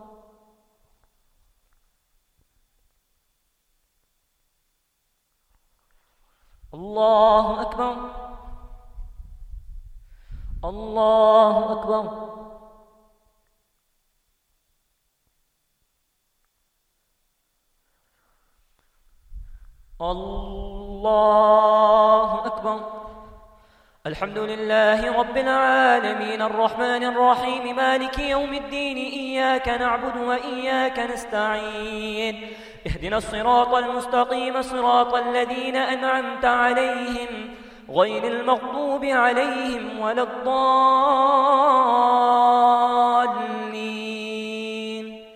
الله أكبر. الله أكبر. الله أكبر. الحمد لله رب العالمين الرحمن الرحيم مالك يوم الدين إياك نعبد وإياك نستعين اهدنا الصراط المستقيم صراط الذين أنعمت عليهم غير المغضوب عليهم ولا الضالين.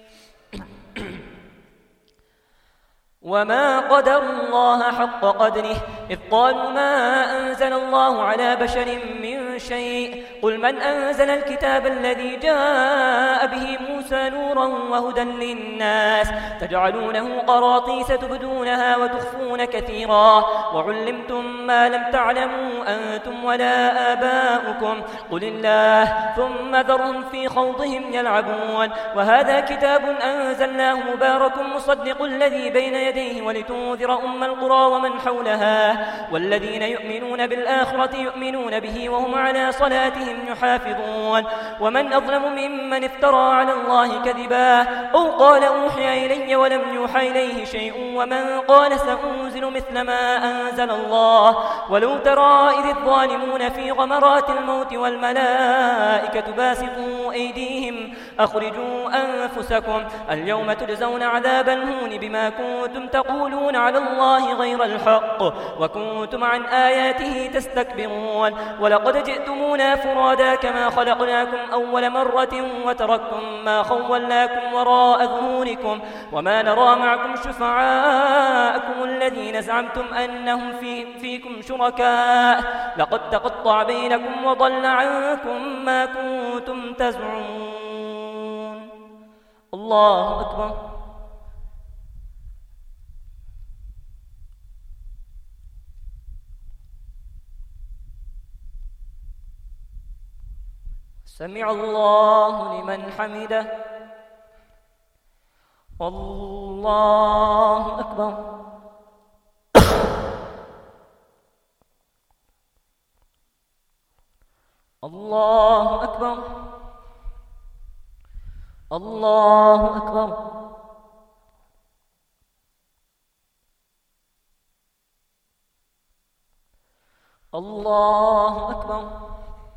وما قدر الله حق قدره إذ قالوا ما أنزل الله على بشر من شيء قل من أنزل الكتاب الذي جاء به موسى نورا وهدى للناس تجعلونه قراطيس تبدونها وتخفون كثيرا وعلمتم ما لم تعلموا أنتم ولا آباؤكم قل الله ثم ذرهم في خوضهم يلعبون. وهذا كتاب أنزلناه مبارك مصدق الذي بين يديه ولتنذر أم القرى ومن حولها والذين يؤمنون بالآخرة يؤمنون به وهم على صلاتهم يحافظون. ومن أظلم ممن افترى على الله كذبا أو قال أوحي إلي ولم يوحى إليه شيء ومن قال سأنزل مثل ما أنزل الله. ولو ترى إذ الظالمون في غمرات الموت والملائكة باسطوا أيديهم أخرجوا أنفسكم اليوم تجزون عذاب الهون بما كنتم تقولون على الله غير الحق وكنتم عن آياته تستكبرون. ولقد جئتمونا فرادا كما خلقناكم أول مرة وتركتم ما خولناكم وراء ظهوركم وما نرى معكم شفعاءكم الذين زعمتم أنهم في فيكم شركاء لقد تقطع بينكم وضل عنكم ما كنتم تزعمون. الله أكبر. سمع الله لمن حمده. الله أكبر. الله أكبر. الله أكبر. الله أكبر.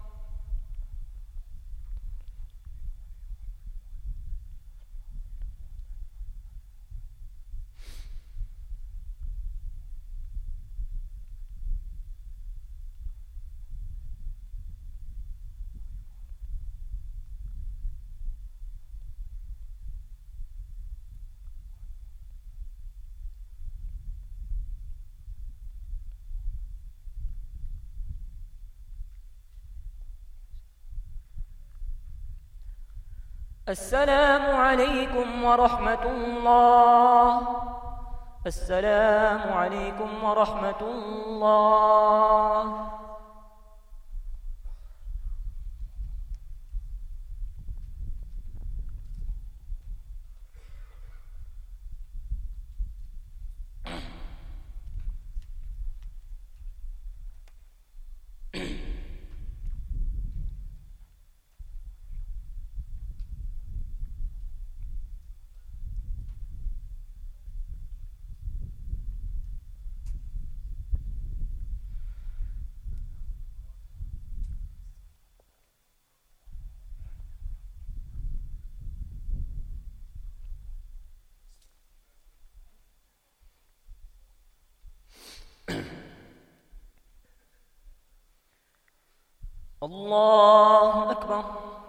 السلام عليكم ورحمة الله. السلام عليكم ورحمة الله. الله أكبر.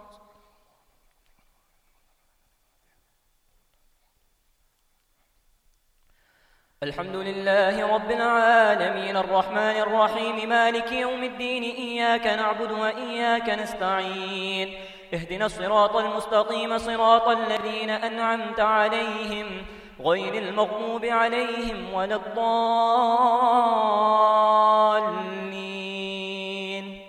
الحمد لله رب العالمين الرحمن الرحيم مالك يوم الدين إياك نعبد وإياك نستعين اهدنا الصراط المستقيم صراط الذين أنعمت عليهم غير المغضوب عليهم ولا الضالين.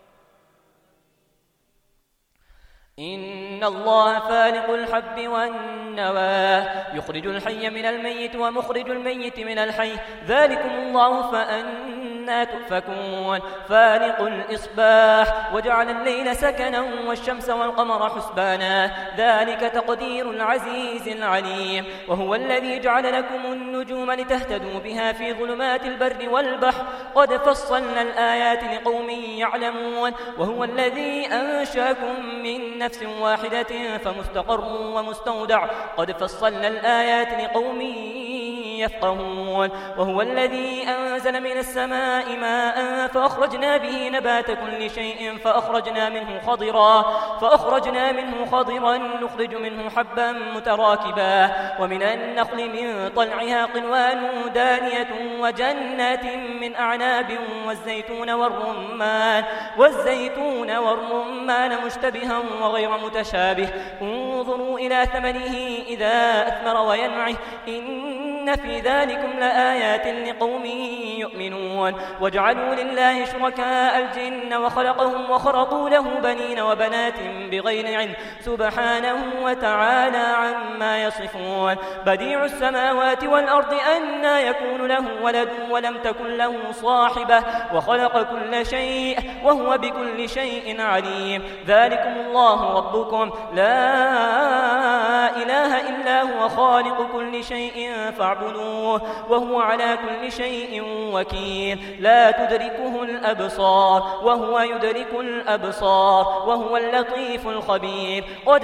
إن الله فالق الحب والنوى يخرج الحي من الميت ومخرج الميت من الحي ذلكم الله فأنا تؤفكون. فالق الإصباح وجعل الليل سكنا والشمس والقمر حسبانا ذلك تقدير العزيز العليم. وهو الذي جعل لكم النجوم لتهتدوا بها في ظلمات البر والبحر قد فصلنا الآيات لقوم يعلمون. وهو الذي أنشأكم من نفس واحدة فمستقر ومستودع قد فصلنا الآيات لقوم يفقهون. وهو الذي أنزل من السماء ماء فأخرجنا به نبات كل شيء فأخرجنا منه خضرا فأخرجنا منه خضرا نخرج منه حبا متراكبا ومن النخل من طلعها قنوان دانية وجنات من أعناب والزيتون والرمان والزيتون والرمان مشتبها وغير متشابه انظروا إلى ثمنه إذا أثمر وينعه إن في ذلكم لآيات لقوم يؤمنون. وجعلوا لله شركاء الجن وخلقهم وخرقوا له بنين وبنات بغير علم سبحانه وتعالى عما يصفون. بديع السماوات والأرض أنى يكون له ولد ولم تكن له صاحبة وخلق كل شيء وهو بكل شيء عليم. ذلكم الله ربكم لا إله إلا هو خالق كل شيء فاعبدوه وهو على كل شيء وكيل. لا تدركه الأبصار وهو يدرك الأبصار وهو اللطيف الخبير. قد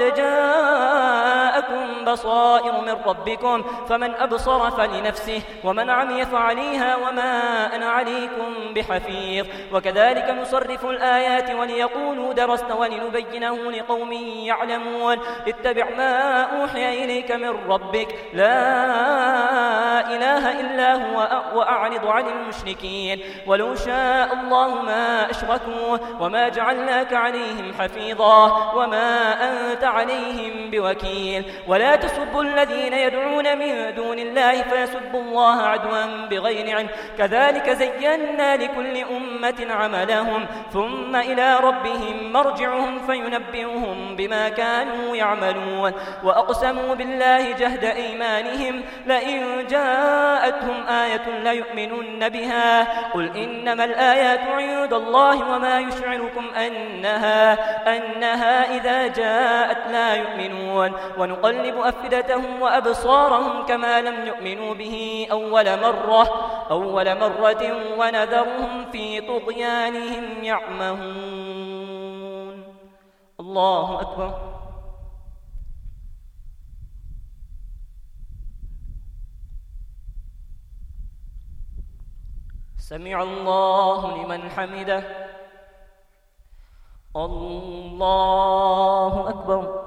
جاءكم بصائر من ربكم فمن أبصر فلنفسه ومن عمي فعليها وما أنا عليكم بحفيظ. وكذلك نصرف الآيات وليقولوا درست ولنبينه لقوم يعلمون. اتبع ما أوحي إليك من ربك لا إله إلا هو وأعرض عن المشركين. ولو شاء الله ما أشركوا وما جعلناك عليهم حفيظا وما أنت عليهم بوكيل. ولا تسبوا الذين يدعون من دون الله فيسبوا الله عدوا بغير علم كذلك زينا لكل أمة عملهم ثم إلى ربهم مرجعهم فينبئهم بما كانوا يعملون. وأقسموا بالله جهد أيمانهم لئن جاءتهم آية ليؤمنن لتؤمنن بها قل إنما الآيات عند الله وما يشعركم أنها, أنها إذا جاءت لا يؤمنون ونقلب أفئدتهم وأبصارهم كما لم يؤمنوا به أول مرة, أول مرة ونذرهم في طغيانهم يعمهون. الله أكبر. سمع الله لمن حمده. الله أكبر.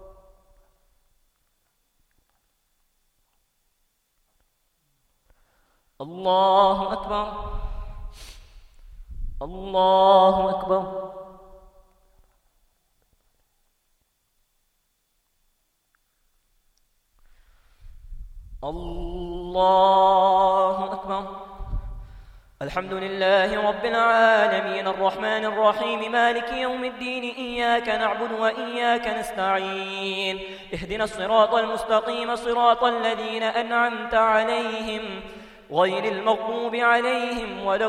الله أكبر. الله أكبر. الله أكبر. الحمد لله رب العالمين الرحمن الرحيم مالك يوم الدين إياك نعبد وإياك نستعين اهدنا الصراط المستقيم صراط الذين أنعمت عليهم غير المغضوب عليهم ولا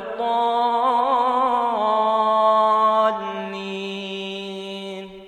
الضالين.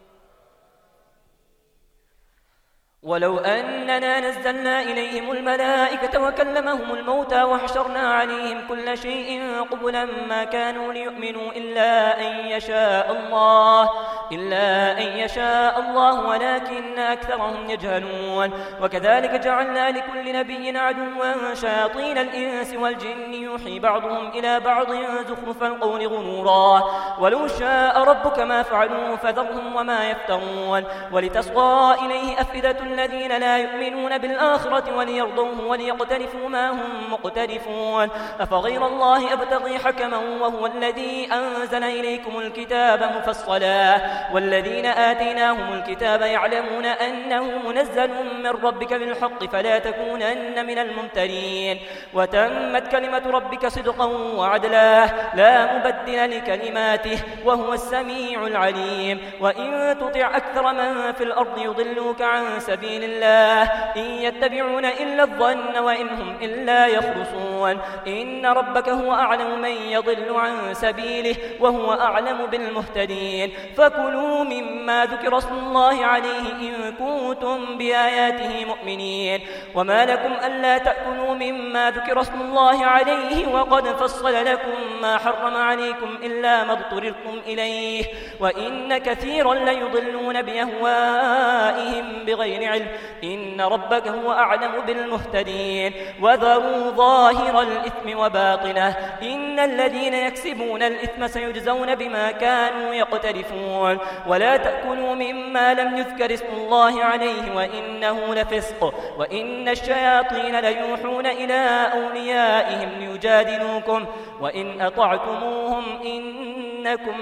ولو أننا نزلنا إليهم الملائكة وكلمهم الموتى وحشرنا عليهم كل شيء قبلا ما كانوا ليؤمنوا إلا أن يشاء الله إلا أن يشاء الله ولكن أكثرهم يجهلون. وكذلك جعلنا لكل نبي عدوا شياطين الإنس والجن يوحي بعضهم إلى بعض زخرف القول غرورا ولو شاء ربك ما فعلوا فذرهم وما يفترون. ولتصغى إليه أفئدة الذين لا يؤمنون بالآخرة وليرضوه وليقترفوا ما هم مقترفون. أفغير الله أبتغي حكما وهو الذي أنزل إليكم الكتاب مفصلا والذين آتيناهم الكتاب يعلمون أنه منزل من ربك بالحق فلا تكونن من الممترين. وتمت كلمة ربك صدقا وعدلا لا مبدل لكلماته وهو السميع العليم. وإن تطع أكثر من في الأرض يضلوك عن سبيل الله إن يتبعون إلا الظن وإن هم إلا يخرصون. إن ربك هو أعلم من يضل عن سبيله وهو أعلم بالمهتدين. فكلوا مما ذكر اسم الله عليه إن كنتم بآياته مؤمنين. وما لكم ألا تأكلوا مما ذكر اسم الله عليه وقد فصل لكم ما حرم عليكم إلا ما اضطررتم إليه وإن كثيرا ليضلون بأهوائهم بغير علم. إن ربك هو أعلم بالمهتدين. وذروا ظاهر الإثم وباطنه إن الذين يكسبون الإثم سيجزون بما كانوا يقترفون. ولا تأكلوا مما لم يذكر اسم الله عليه وإنه لفسق وإن الشياطين ليوحون إلى أوليائهم ليجادلوكم وإن أطعتموهم إنكم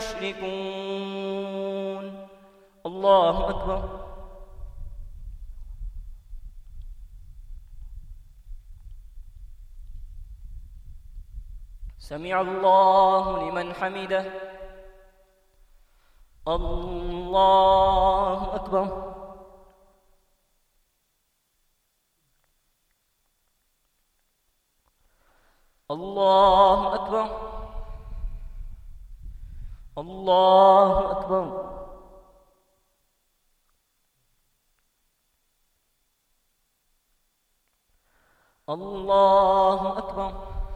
لمشركون. الله أكبر. سمع الله لمن حمده. الله أكبر. الله أكبر. الله أكبر. الله أكبر.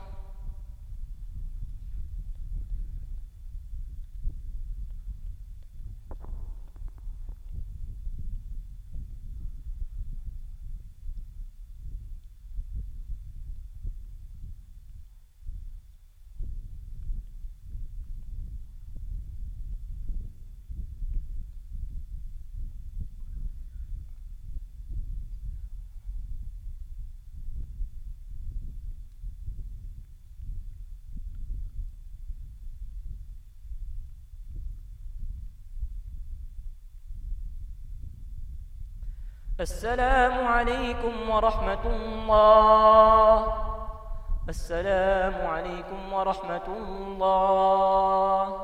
السلام عليكم ورحمة الله. السلام عليكم ورحمة الله.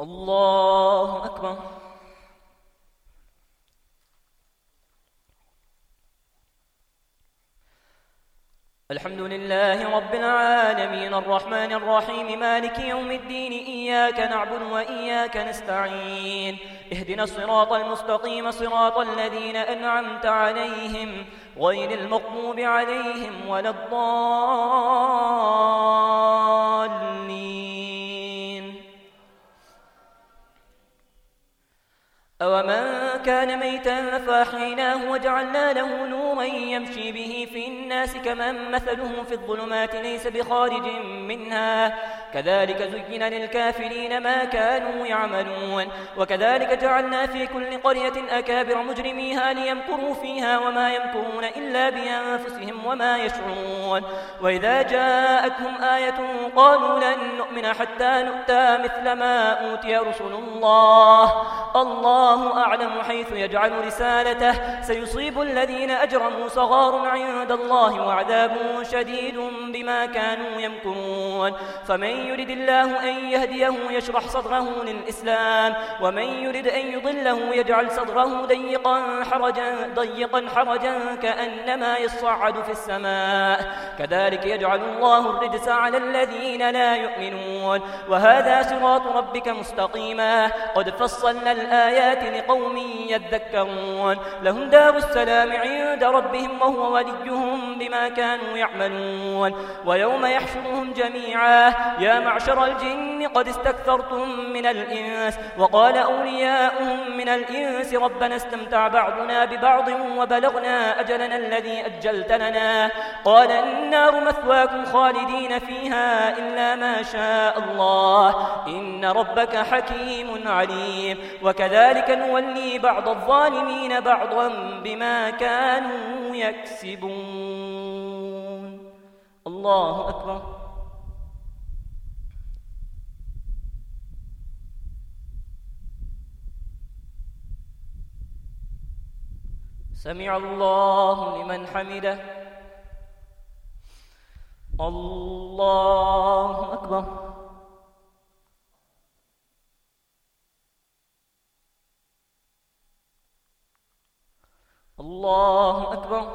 الله أكبر. الحمد لله رب العالمين الرحمن الرحيم مالك يوم الدين إياك نعبد وإياك نستعين اهدنا الصراط المستقيم صراط الذين أنعمت عليهم غير المغضوب عليهم ولا الضالين. أومن كان ميتا فأحييناه وجعلنا له نورا يمشي به في الناس كمن مثله في الظلمات ليس بخارج منها كذلك زين للكافرين ما كانوا يعملون. وكذلك جعلنا في كل قرية أكابر مجرميها ليمكروا فيها وما يمكرون إلا بأنفسهم وما يشعرون. وإذا جاءتهم آية قالوا لن نؤمن حتى نؤتى مثل ما أوتي رسل الله الله أعلم حيث يجعل رسالته سيصيب الذين أجرموا صغار عند الله وعذاب شديد بما كانوا يمكرون. فمن يرد الله أن يهديه يشرح صدره للإسلام ومن يرد أن يضله يجعل صدره ضيقا حرجا, ضيقا حرجا كأنما يصعد في السماء كذلك يجعل الله الرجس على الذين لا يؤمنون. وهذا صراط ربك مستقيما قد فصلنا الآيات لقوم يذكرون. لهم دار السلام عند ربهم وهو وليهم بما كانوا يعملون. ويوم يحشرهم جميعا يا معشر الجن قد استكثرتم من الإنس وقال أولياؤهم من الإنس ربنا استمتع بعضنا ببعض وبلغنا أجلنا الذي أجلت لنا قال النار مثواكم خالدين فيها إلا ما شاء الله إن ربك حكيم عليم. وكذلك نولي بعض الظالمين بعضا بما كانوا يكسبون. الله أكبر. سمع الله لمن حمده. الله أكبر. الله أكبر.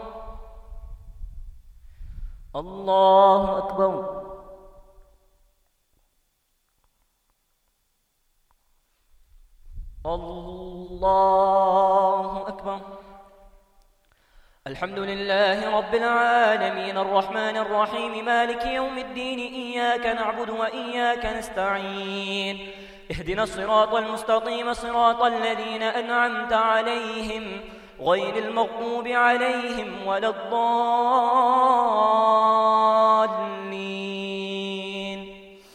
الله أكبر. الله أكبر. الحمد لله رب العالمين الرحمن الرحيم مالك يوم الدين إياك نعبد وإياك نستعين اهدنا الصراط المستقيم صراط الذين أنعمت عليهم غير المغضوب عليهم ولا الضالين.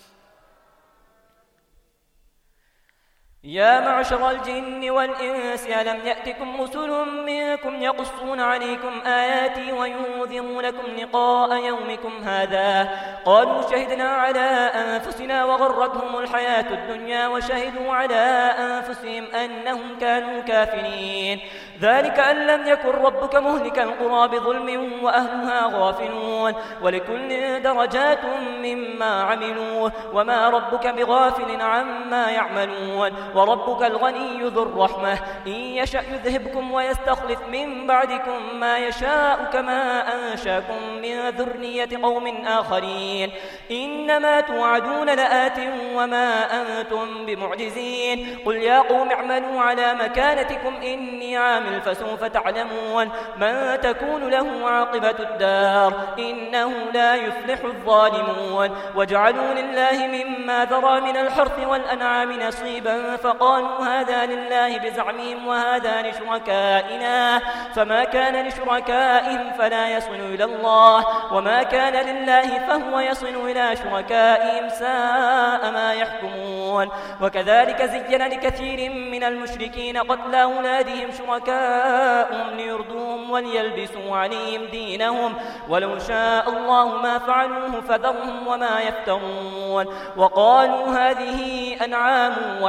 يا معشر الجن والإنس ألم يأتكم رسل منكم يقصون عليكم آياتي وينذرونكم لقاء يومكم هذا قالوا شهدنا على أنفسنا وغرتهم الحياة الدنيا وشهدوا على أنفسهم أنهم كانوا كافرين ذلك أن لم يكن ربك مهلك القرى بظلم وأهلها غافلون ولكل درجات مما عملوا وما ربك بغافل عما يعملون وربك الغني ذو الرحمة إن يشأ يذهبكم ويستخلف من بعدكم ما يشاء كما أنشاكم من ذرية قوم آخرين إنما توعدون لآت وما أنتم بمعجزين قل يا قوم اعملوا على مكانتكم إني عامل فسوف تعلمون من تكون له عاقبة الدار إنه لا يفلح الظالمون وجعلوا لله مما ذرى من الحرث والأنعام نصيبا فقالوا هذا لله بزعمهم وهذا لشركائنا فما كان لشركائهم فلا يصل إلى الله وما كان لله فهو يصل إلى شركائهم ساء ما يحكمون وكذلك زين لكثير من المشركين قتل أولادهم شركاءهم ليردوهم وليلبسوا عليهم دينهم ولو شاء الله ما فعلوه فذرهم وما يفترون وقالوا هذه أنعام وحرث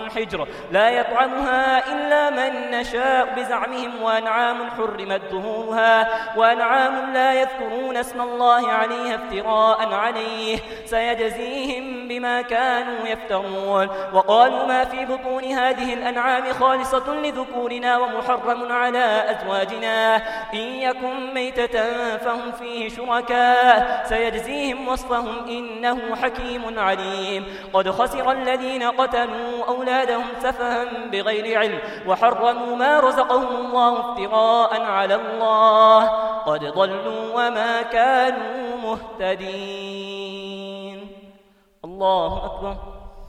الحجر لا يطعمها إلا من نشاء بزعمهم، وأنعام حرمت ظهورها وأنعام لا يذكرون اسم الله عليها افتراء عليه سيجزيهم بما كانوا يفترون. وقالوا ما في بطون هذه الأنعام خالصة لذكورنا ومحرم على أزواجنا إن يكن ميتة فهم فيه شركاء سيجزيهم وصفهم إنه حكيم عليم. قد خسر الذين قتلوا أولادهم سفها بغير علم وحرموا ما رزقهم الله افتراء على الله قد ضلوا وما كانوا مهتدين. الله أكبر.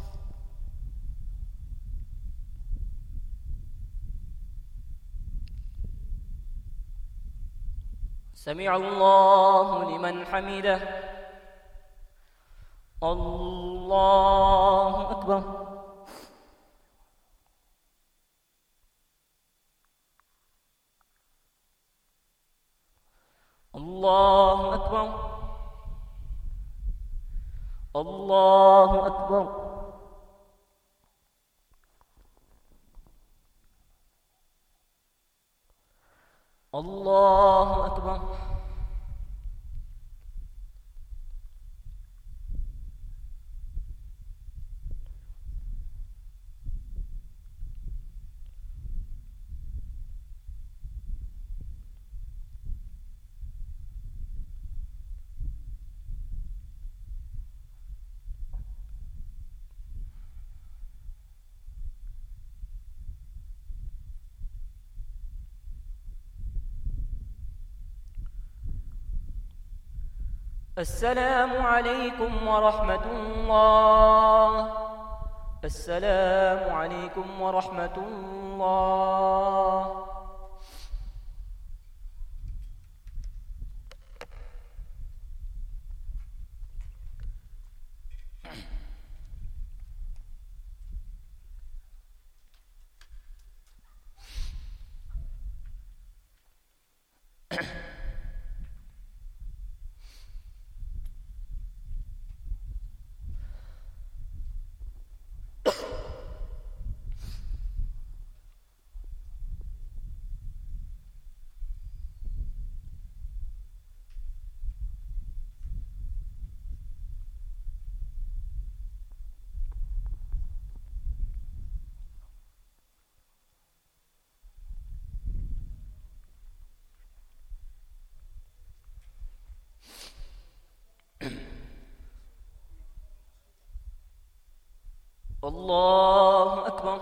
سمع الله لمن حمده. الله أكبر. الله أكبر. الله أكبر. الله أكبر. السلام عليكم ورحمة الله. السلام عليكم ورحمة الله. الله أكبر.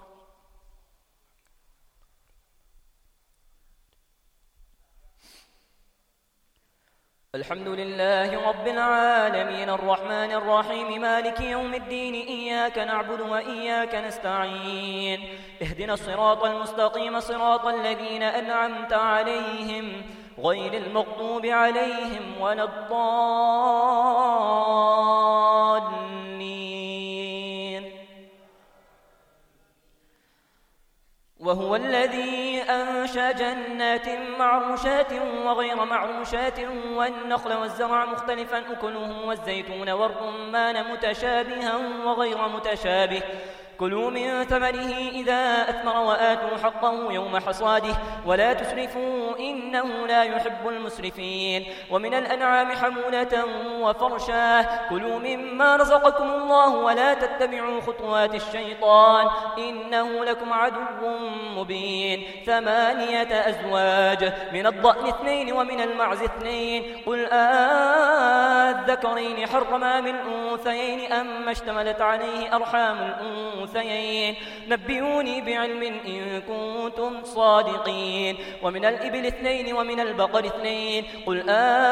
الحمد لله رب العالمين الرحمن الرحيم مالك يوم الدين إياك نعبد وإياك نستعين اهدنا الصراط المستقيم صراط الذين أنعمت عليهم غير المغضوب عليهم ولا الضالين. وهو الذي أنشأ جنات معروشات وغير معروشات والنخل والزرع مختلفا أكله والزيتون والرمان متشابها وغير متشابه كلوا من ثمره إذا أثمر وآتوا حقه يوم حصاده ولا تسرفوا إنه لا يحب المسرفين. ومن الأنعام حمولة وفرشا كلوا مما رزقكم الله ولا تتبعوا خطوات الشيطان إنه لكم عدو مبين. ثمانية أزواج من الضأن اثنين ومن المعز اثنين قل آذكرين حرما من الأنثيين أما اشتملت عليه أرحام الأنثيين نبئوني بعلم إن كنتم صادقين. ومن الإبل اثنين ومن البقر اثنين قل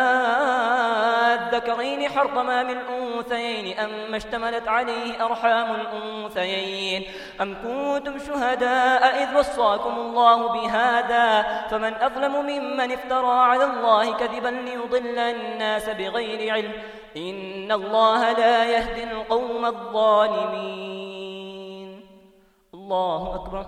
آذكرين حرما من الأنثيين أما اشتملت عليه أرحام الأنثيين أم كنتم شهداء إذ وصاكم الله بهذا فمن أظلم ممن افترى على الله كذبا ليضل الناس بغير علم إن الله لا يهدي القوم الظالمين. الله أكبر.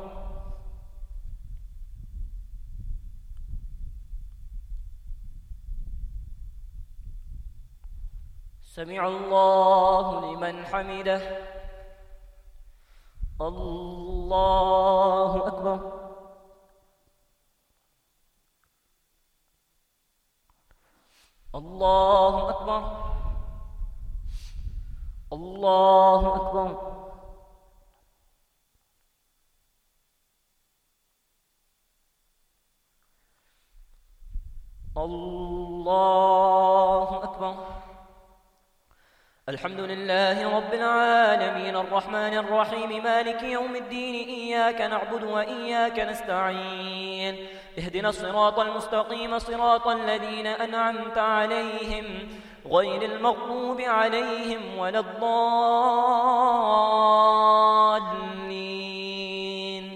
سمع الله لمن حمده. الله أكبر. الله أكبر. الله أكبر. الله أكبر. الحمد لله رب العالمين الرحمن الرحيم مالك يوم الدين إياك نعبد وإياك نستعين اهدنا الصراط المستقيم صراط الذين أنعمت عليهم غير المغضوب عليهم ولا الضالين.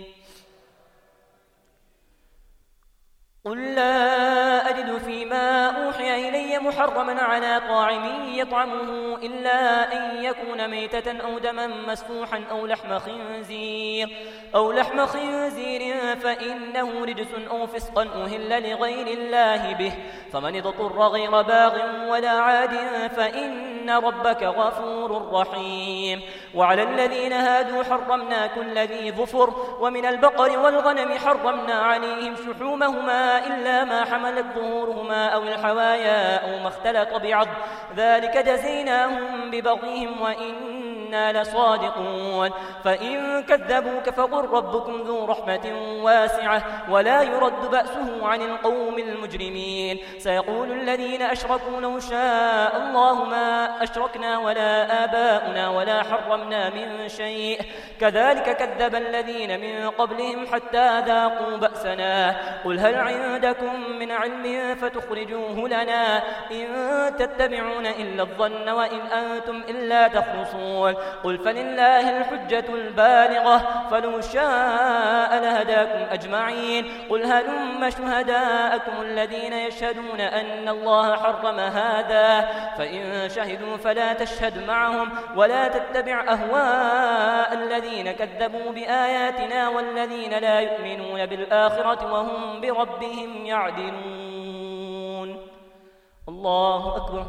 قل لا أجد فيما أوحي إلي محرما على طاعم يطعمه إلا أن يكون ميتة أو دما مسفوحا أو لحم خنزير أو لحم خنزير فإنه رجس أو فسقا أهل لغير الله به فمن اضطر غير باغ ولا عاد فإن ربك غفور رحيم. وعلى الذين هادوا حرمنا كل ذي ظفر ومن البقر والغنم حرمنا عليهم شحومهما إلا ما حملت ظهورهما أو الحوايا أو ما اختلط بعض ذلك جزيناهم ببغيهم وإنا لصادقون. فإن كذبوك فقل ربكم ذو رحمة واسعة ولا يرد بأسه عن القوم المجرمين. سيقول الذين أشركوا لو شاء الله ما أشركنا ولا آباؤنا ولا حرمنا من شيء كذلك كذب الذين من قبلهم حتى ذاقوا بأسنا. قل هل عندكم من علم فتخرجوه لنا إن تتبعون إلا الظن وإن أنتم إلا تخرصون. قل فلله الحجة البالغة فلو شاء لهداكم أجمعين. قل هلم شهداءكم الذين يشهدون أن الله حرم هذا فإن شهدوا فلا تشهد معهم ولا تتبع أهواء الذين كذبوا بآياتنا والذين لا يؤمنون بالآخرة وهم بربهم يعدلون. الله أكبر.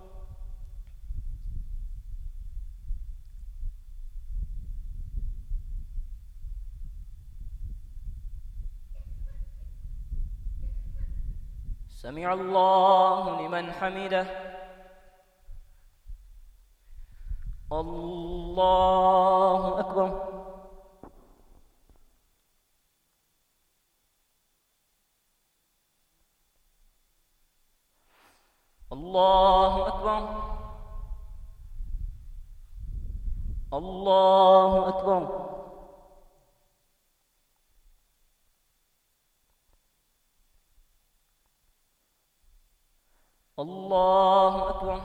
سمع الله لمن حمده. الله أكبر. الله أكبر. الله أكبر. الله أكبر.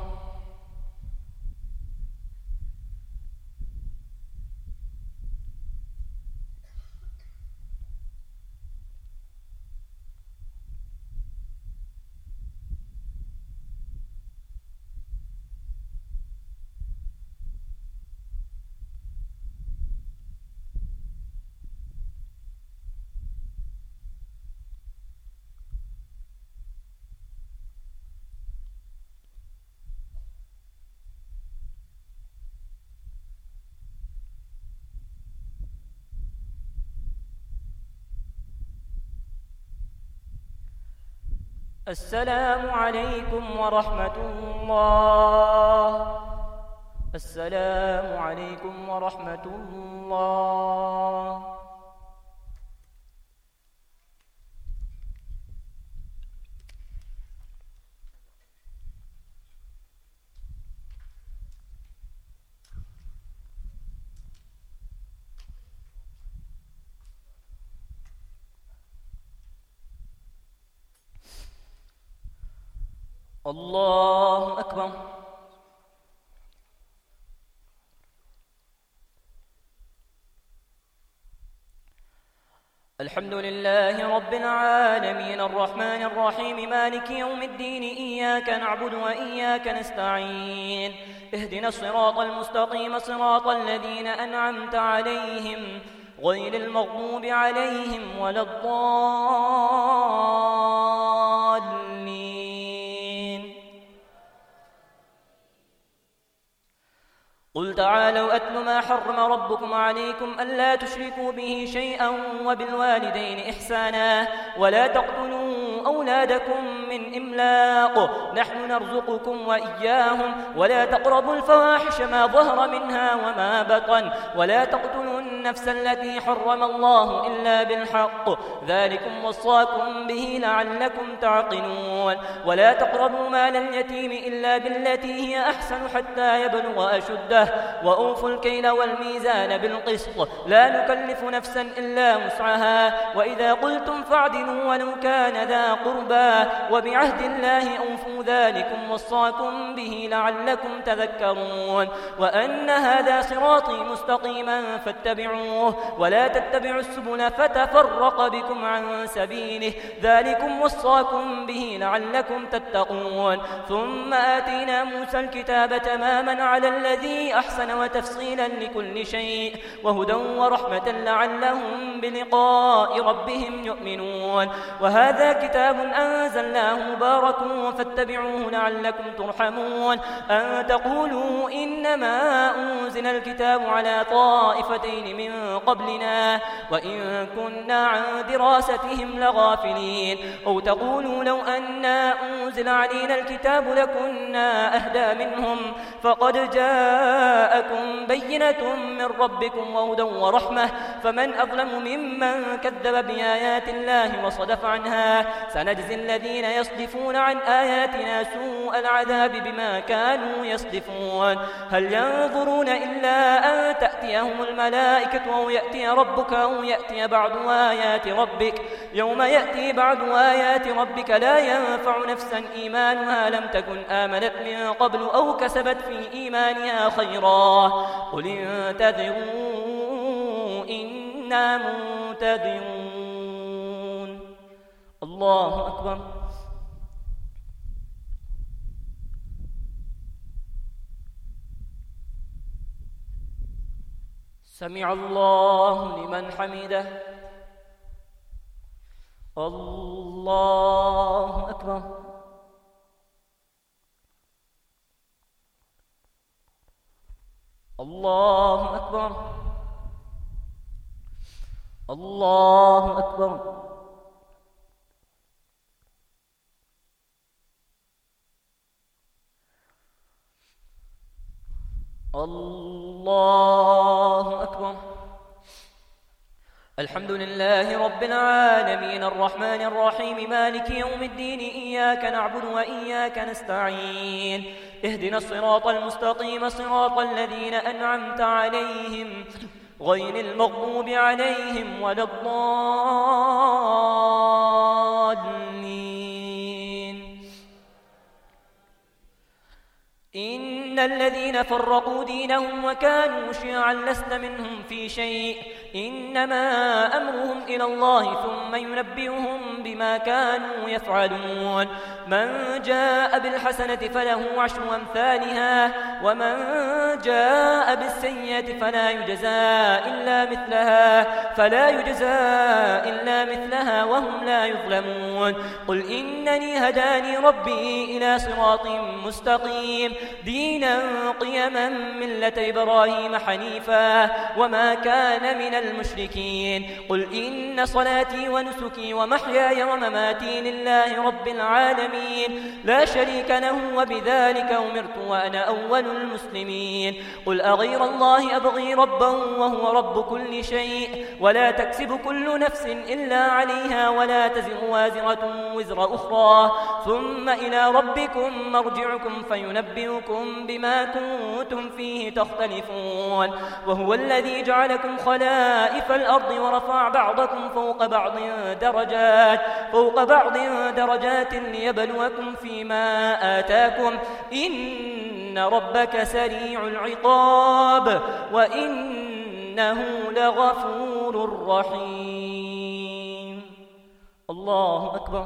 السلام عليكم ورحمة الله. السلام عليكم ورحمة الله. الله أكبر. الحمد لله رب العالمين الرحمن الرحيم مالك يوم الدين إياك نعبد وإياك نستعين اهدنا الصراط المستقيم صراط الذين أنعمت عليهم غير المغضوب عليهم ولا الضالين. قل تعالوا تعالوا أتل ما حرم ربكم عليكم ألا تشركوا به شيئا وبالوالدين إحسانا ولا تقتلوا أولادكم من إملاق نحن نرزقكم وإياهم ولا تقربوا الفواحش ما ظهر منها وما بطن ولا تقتلوا النفس التي حرم الله إلا بالحق ذلكم وصاكم به لعلكم تعقلون ولا تقربوا مال اليتيم إلا بالتي هي أحسن حتى يبلغ أشده وأوفوا الكيل والميزان بالقسط لا نكلف نفسا إلا وسعها وإذا قلتم فاعدلوا ولو كان ذا قربى وبعهد الله أوفوا ذلكم وصاكم به لعلكم تذكرون وأن هذا صراطي مستقيما فاتبعوه ولا تتبعوا السبل فتفرق بكم عن سبيله ذلكم وصاكم به لعلكم تتقون ثم آتينا موسى الكتاب تماما على الذي أحسن وتفصيلا لكل شيء وهدى ورحمة لعلهم بلقاء ربهم يؤمنون وهذا كتاب أنزلناه مبارك فاتبعوه لعلكم ترحمون أن تقولوا إنما أنزل الكتاب على طائفتين من قبلنا وإن كنا عن دراستهم لغافلين أو تقولوا لو أنا أنزل علينا الكتاب لكنا أهدى منهم فقد جاءكم بينة من ربكم وهدى ورحمة فمن أظلم ممن كذب بآيات الله وصدف عنها سنجزي الذين يصدفون عن آياتنا سوء العذاب بما كانوا يصدفون هل ينظرون إلا أن تأتيهم الملائكة أو يأتي ربك أو يأتي بعض آيات ربك يوم يأتي بعض آيات ربك لا ينفع نفسا إيمانها لم تكن آمنت من قبل أو كسبت في إيمانها خيرا قل انتظروا إنا منتظرون الله أكبر سمع الله لمن حمده الله أكبر الله أكبر الله أكبر الله أكبر الحمد لله رب العالمين الرحمن الرحيم مالك يوم الدين إياك نعبد وإياك نستعين اهدنا الصراط المستقيم صراط الذين أنعمت عليهم غير المغضوب عليهم ولا الضالين إن الذين فرقوا دينهم وكانوا شيعا لست منهم في شيء إنما أمرهم إلى الله ثم ينبئهم بما كانوا يفعلون من جاء بالحسنة فله عشر أمثالها ومن جاء بالسيئة فلا يجزى إلا مثلها فلا يجزى إلا مثلها وهم لا يظلمون قل إنني هداني ربي إلى صراط مستقيم دينا قيما ملة إبراهيم حنيفا وما كان من المشركين قل إن صلاتي ونسكي ومحياي ومماتي لله رب العالمين لا شريك له وبذلك أمرت وأنا أول المسلمين قل أغير الله أبغي ربا وهو رب كل شيء ولا تكسب كل نفس إلا عليها ولا تزر وازرة وزر أخرى ثم إلى ربكم مرجعكم فينبئكم بما كنتم فيه تختلفون وهو الذي جعلكم خلائف الأرض ورفع بعضكم فوق بعض درجات فوق بعض درجات ليبلوكم فيما آتاكم إن ربك سريع العقاب وإنه لغفور رحيم الله أكبر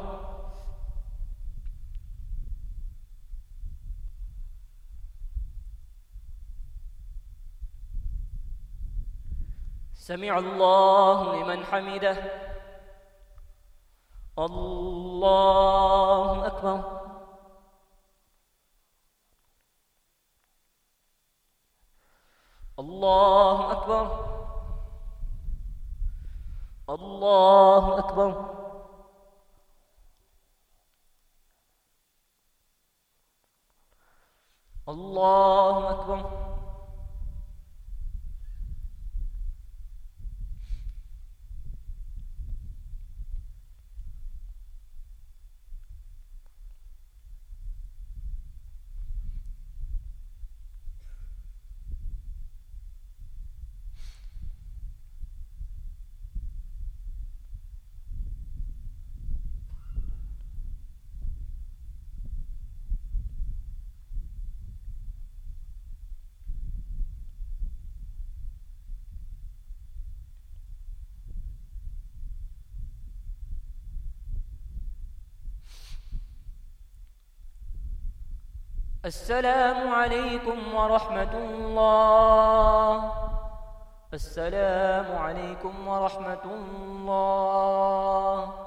سمع الله لمن حمده الله أكبر الله أكبر الله أكبر الله أكبر السلام عليكم ورحمة الله السلام عليكم ورحمة الله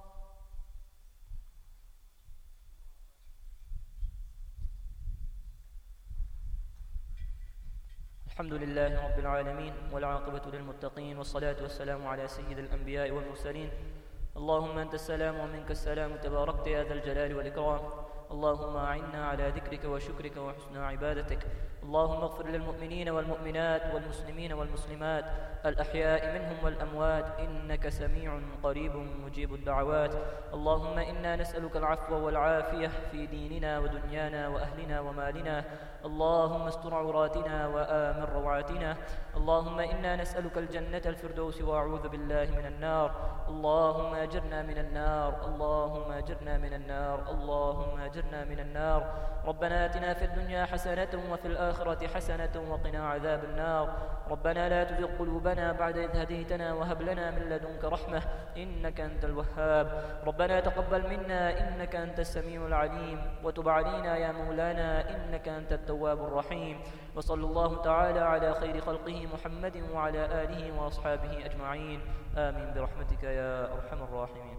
الحمد لله رب العالمين والعاقبة للمتقين والصلاة والسلام على سيد الأنبياء والمرسلين اللهم أنت السلام ومنك السلام تباركت يا ذا الجلال والإكرام اللهم أعنا على ذكرك وشكرك وحسن عبادتك اللهم اغفر للمؤمنين والمؤمنات والمسلمين والمسلمات الأحياء منهم والأموات إنك سميع قريب مجيب الدعوات اللهم إنا نسألك العفو والعافية في ديننا ودنيانا وأهلنا ومالنا اللهم استر عوراتنا وآمن روعاتنا اللهم إنا نسألك الجنة الفردوس وأعوذ بالله من النار اللهم أجرنا من النار اللهم أجرنا من النار اللهم أجرنا من النار ربنا آتنا في الدنيا حسنة وفي الآخرة حسنة وقنا عذاب النار ربنا لا تزغ قلوبنا بعد إذ هديتنا وهب لنا من لدنك رحمة إنك أنت الوهاب ربنا تقبل منا إنك أنت السميع العليم وتب علينا يا مولانا إنك أنت التواب الرحيم وصلى الله تعالى على خير خلقه محمد وعلى آله وأصحابه أجمعين آمين برحمتك يا أرحم الراحمين.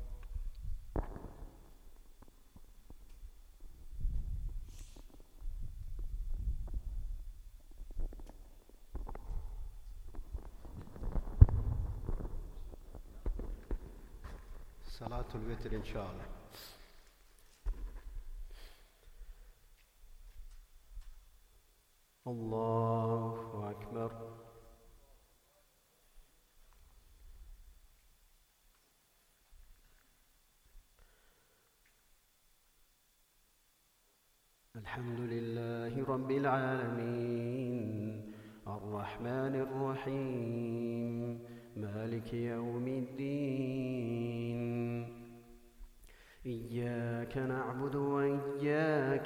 صلاة الوتر إن شاء الله. الله أكبر. الحمد لله رب العالمين الرحمن الرحيم مالك يوم الدين إياك نعبد وإياك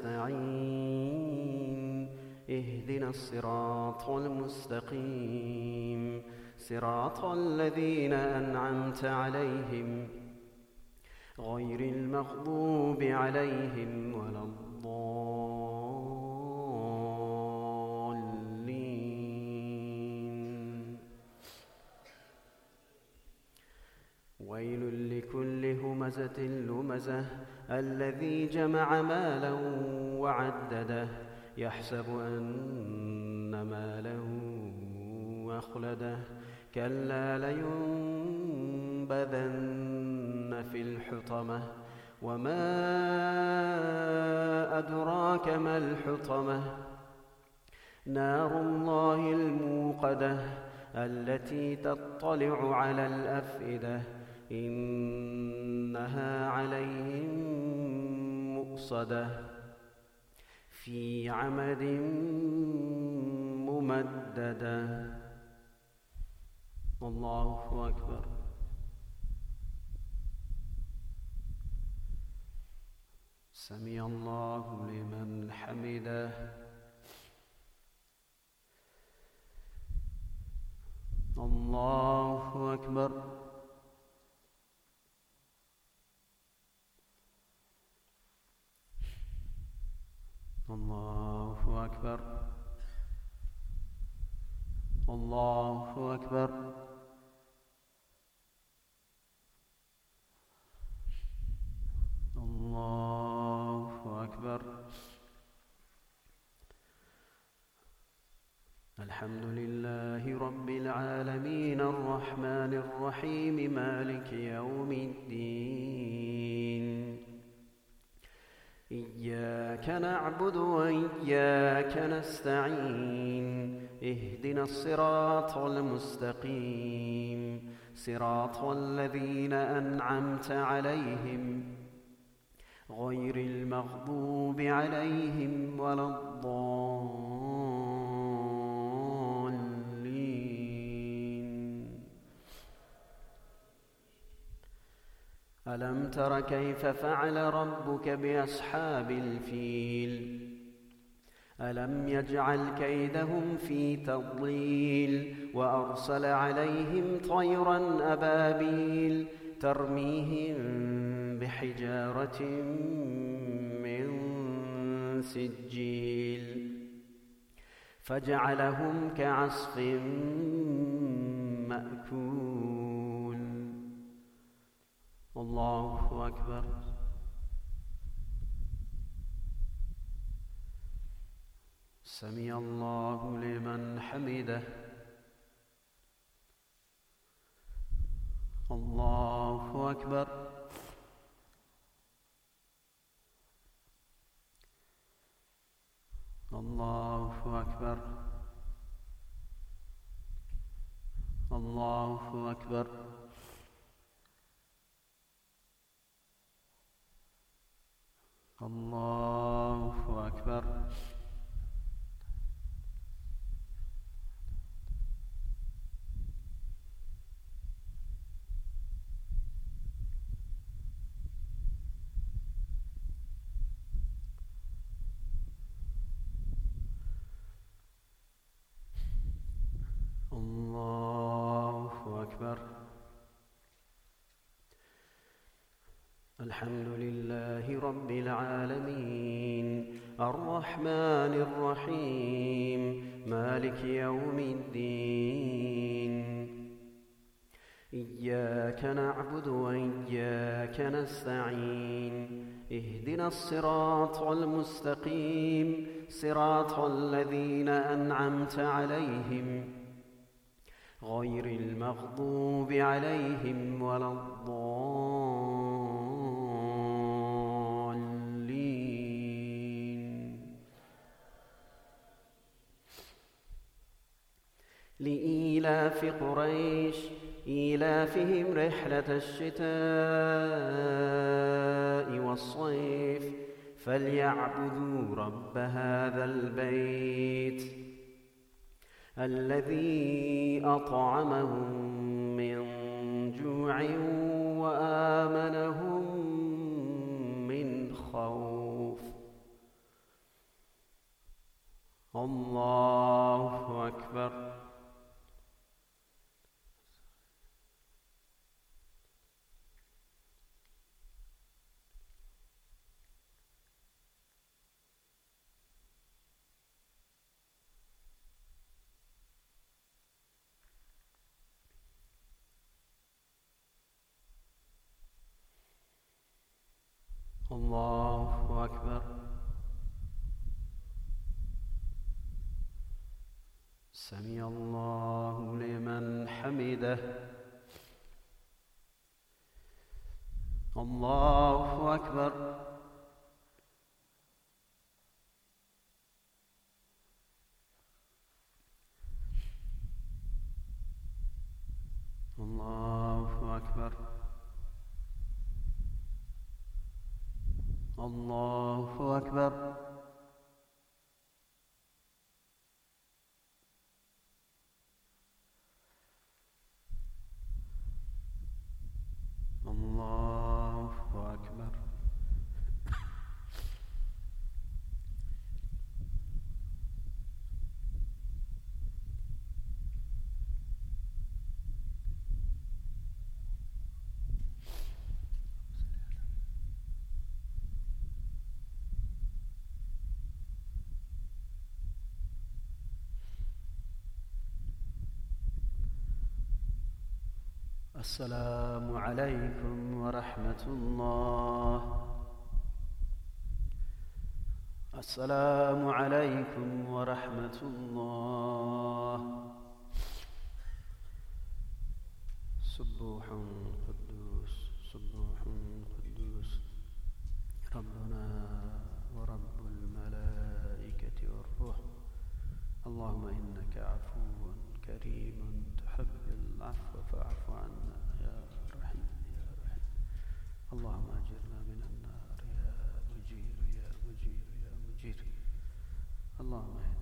نستعين اهدنا الصراط المستقيم صراط الذين أنعمت عليهم غير المغضوب عليهم ولا الضالين. ويل لكل همزة لمزة الذي جمع مالا وعدده يحسب أن ماله أخلده كلا لينبذن في الحطمة وما أدراك ما الحطمة نار الله الموقدة التي تطلع على الأفئدة إنها عليهم مؤصدة في عمد ممددة. الله أكبر. سمع الله لمن حمده. الله أكبر. الله أكبر. الله أكبر. الله أكبر. الحمد لله رب العالمين الرحمن الرحيم مالك يوم الدين إياك نعبد وإياك نستعين اهدنا الصراط المستقيم صراط الذين أنعمت عليهم غير المغضوب عليهم ولا الضالين. ألم تر كيف فعل ربك بأصحاب الفيل ألم يجعل كيدهم في تضليل وأرسل عليهم طيرا أبابيل ترميهم بحجارة من سجيل فجعلهم كعصف مأكول. الله أكبر. سمع الله لمن حمده. الله أكبر. الله أكبر. الله أكبر. الله أكبر. الله أكبر. الحمد لله رب العالمين الرحمن الرحيم مالك يوم الدين إياك نعبد وإياك نستعين اهدنا الصراط المستقيم صراط الذين أنعمت عليهم غير المغضوب عليهم ولا الضالين. لإيلاف قريش إيلافهم رحلة الشتاء والصيف فليعبدوا رب هذا البيت الذي أطعمهم من جوع وآمنهم من خوف. الله أكبر. الله أكبر. سمع الله لمن حمده. الله أكبر. الله أكبر. الله أكبر. الله أكبر. السلام عليكم ورحمة الله. السلام عليكم ورحمة الله. سبوح قدوس سبوح قدوس ربنا ورب الملائكة والروح. اللهم إنك عفو كريم تحب العفو فاعف عنا يا رحيم يا رحيم. اللهم أجرنا من النار يا مجير يا مجير يا مجير. اللهم